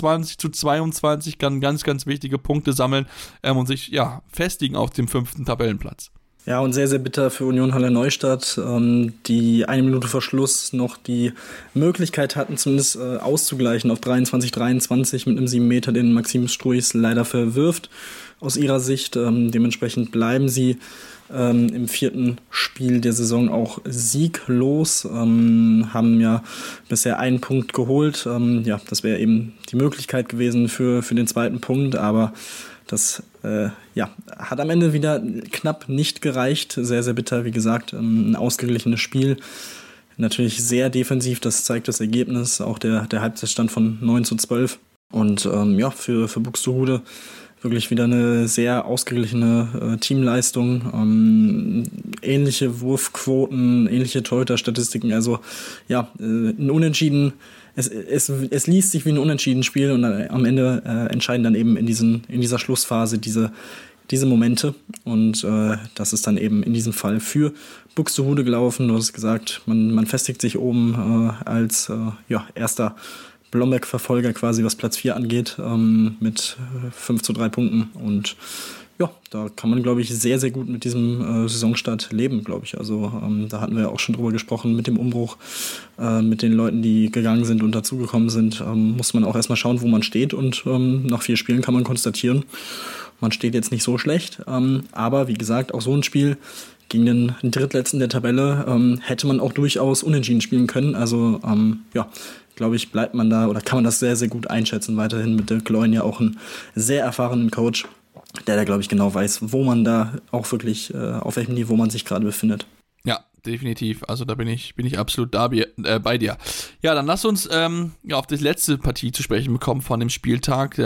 24:22, kann ganz, ganz wichtige Punkte sammeln und sich festigen auf dem 5. Tabellenplatz. Ja, und sehr, sehr bitter für Union Halle Neustadt, die 1 Minute vor Schluss noch die Möglichkeit hatten, zumindest auszugleichen auf 23:23 mit einem 7 Meter, den Maxim Struis leider verwirft aus ihrer Sicht. Dementsprechend bleiben sie im 4. Spiel der Saison auch sieglos, haben ja bisher 1 Punkt geholt. Das wäre eben die Möglichkeit gewesen für den 2. Punkt, aber das hat am Ende wieder knapp nicht gereicht. Sehr, sehr bitter, wie gesagt, ein ausgeglichenes Spiel. Natürlich sehr defensiv, das zeigt das Ergebnis, auch der Halbzeitstand von 9:12. Und für Buxtehude wirklich wieder eine sehr ausgeglichene Teamleistung, ähnliche Wurfquoten, ähnliche Torhüter-Statistiken, also ein Unentschieden. Es liest sich wie ein Unentschieden-Spiel und am Ende entscheiden dann eben in dieser Schlussphase diese Momente und das ist dann eben in diesem Fall für Buxtehude gelaufen. Du hast gesagt, man festigt sich oben als erster Blomberg-Verfolger quasi, was Platz 4 angeht, mit 5:3 Punkten und da kann man, glaube ich, sehr, sehr gut mit diesem Saisonstart leben, glaube ich. Also da hatten wir ja auch schon drüber gesprochen mit dem Umbruch, mit den Leuten, die gegangen sind und dazugekommen sind, muss man auch erstmal schauen, wo man steht und nach 4 Spielen kann man konstatieren, man steht jetzt nicht so schlecht, aber wie gesagt, auch so ein Spiel gegen den Drittletzten der Tabelle hätte man auch durchaus unentschieden spielen können, also glaube ich, bleibt man da oder kann man das sehr, sehr gut einschätzen, weiterhin mit Dirk Leun ja auch einen sehr erfahrenen Coach. der glaube ich, genau weiß, wo man da auch wirklich, auf welchem Niveau man sich gerade befindet. Ja, definitiv. Also da bin ich absolut bei dir. Ja, dann lass uns auf die letzte Partie zu sprechen bekommen von dem Spieltag.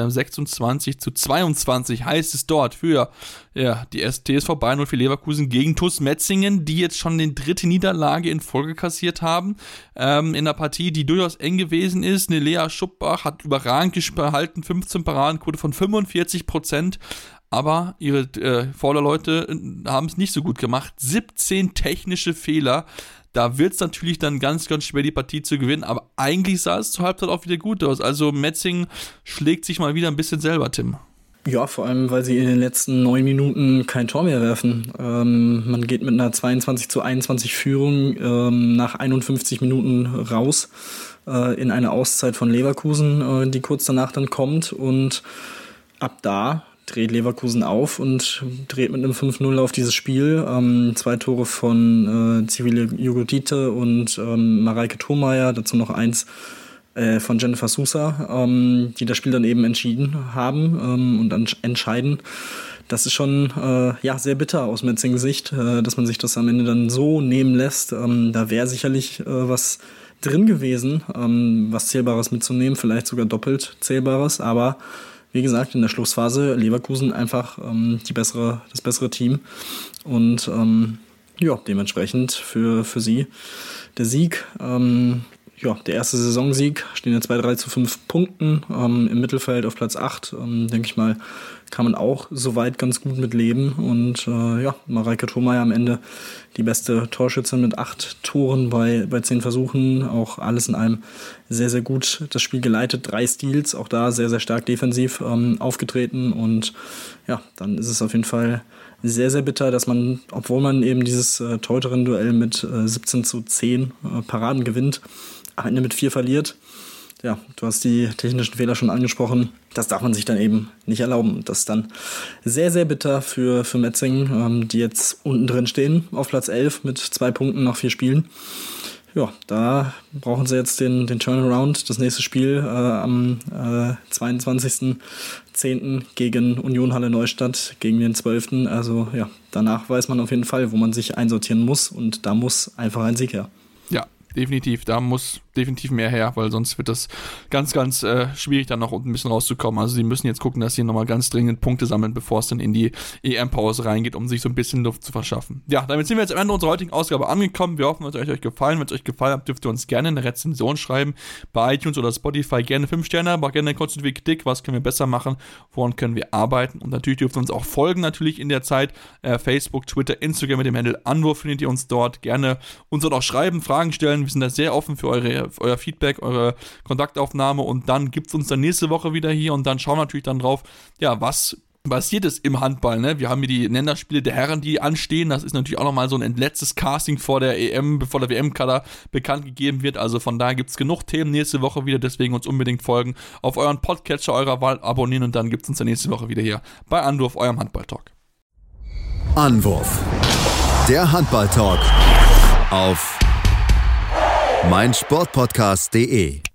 26-22 heißt es dort für die TSV Bayern 04 Leverkusen gegen TuS Metzingen, die jetzt schon die 3. Niederlage in Folge kassiert haben. In einer Partie, die durchaus eng gewesen ist. Eine Lea Schuppbach hat überragend gehalten, 15 Paradenquote von 45%. Aber ihre Vorderleute haben es nicht so gut gemacht. 17 technische Fehler. Da wird es natürlich dann ganz, ganz schwer, die Partie zu gewinnen. Aber eigentlich sah es zur Halbzeit auch wieder gut aus. Also Metzingen schlägt sich mal wieder ein bisschen selber, Tim. Ja, vor allem, weil sie in den letzten 9 Minuten kein Tor mehr werfen. Man geht mit einer 22-21 Führung nach 51 Minuten raus in eine Auszeit von Leverkusen, die kurz danach dann kommt. Und ab da dreht Leverkusen auf und dreht mit einem 5-0 auf dieses Spiel. 2 Tore von Civile Jugodite und Mareike Thurmeier, dazu noch 1 von Jennifer Sousa, die das Spiel dann eben entschieden haben und dann entscheiden. Das ist schon sehr bitter aus Metzingens Sicht, dass man sich das am Ende dann so nehmen lässt. Da wäre sicherlich was drin gewesen, was Zählbares mitzunehmen, vielleicht sogar doppelt Zählbares, aber wie gesagt, in der Schlussphase Leverkusen einfach das bessere Team und dementsprechend für sie der Sieg. Der erste Saisonsieg, stehen jetzt bei 3-5 Punkten im Mittelfeld auf Platz 8. Denke ich mal, kann man auch soweit ganz gut mit leben. Und Mareike Thurmeier am Ende die beste Torschützin mit 8 Toren bei 10 Versuchen. Auch alles in allem sehr, sehr gut das Spiel geleitet. 3 Steals, auch da sehr, sehr stark defensiv aufgetreten. Und ja, dann ist es auf jeden Fall sehr, sehr bitter, dass man, obwohl man eben dieses Torhüterinnen-Duell mit 17-10 Paraden gewinnt, am Ende mit 4 verliert. Ja, du hast die technischen Fehler schon angesprochen. Das darf man sich dann eben nicht erlauben. Das ist dann sehr, sehr bitter für Metzingen, die jetzt unten drin stehen, auf Platz 11 mit 2 Punkten nach 4 Spielen. Ja, da brauchen sie jetzt den Turnaround. Das nächste Spiel am 22.10. gegen Union Halle Neustadt, gegen den 12. Also ja, danach weiß man auf jeden Fall, wo man sich einsortieren muss. Und da muss einfach ein Sieg her. Ja, definitiv. Da muss definitiv mehr her, weil sonst wird das ganz, ganz schwierig, dann noch ein bisschen rauszukommen. Also sie müssen jetzt gucken, dass sie nochmal ganz dringend Punkte sammeln, bevor es dann in die EM-Pause reingeht, um sich so ein bisschen Luft zu verschaffen. Ja, damit sind wir jetzt am Ende unserer heutigen Ausgabe angekommen. Wir hoffen, es hat euch gefallen. Wenn es euch gefallen hat, dürft ihr uns gerne eine Rezension schreiben bei iTunes oder Spotify. Gerne 5 Sterne, aber auch gerne eine konstruktive Kritik. Was können wir besser machen? Woran können wir arbeiten? Und natürlich dürft ihr uns auch folgen, natürlich in der Zeit. Facebook, Twitter, Instagram mit dem Handle Anwurf findet ihr uns dort. Gerne uns dort auch schreiben, Fragen stellen. Wir sind da sehr offen für euer Feedback, eure Kontaktaufnahme, und dann gibt es uns dann nächste Woche wieder hier und dann schauen wir natürlich dann drauf, ja, was passiert ist im Handball, ne? Wir haben hier die Länderspiele der Herren, die anstehen. Das ist natürlich auch nochmal so ein letztes Casting vor der EM, bevor der WM-Kader bekannt gegeben wird. Also von daher gibt es genug Themen nächste Woche wieder, deswegen uns unbedingt folgen, auf euren Podcatcher eurer Wahl abonnieren und dann gibt es uns dann nächste Woche wieder hier bei Anwurf, eurem Handball-Talk. Anwurf, der Handball-Talk auf meinsportpodcast.de.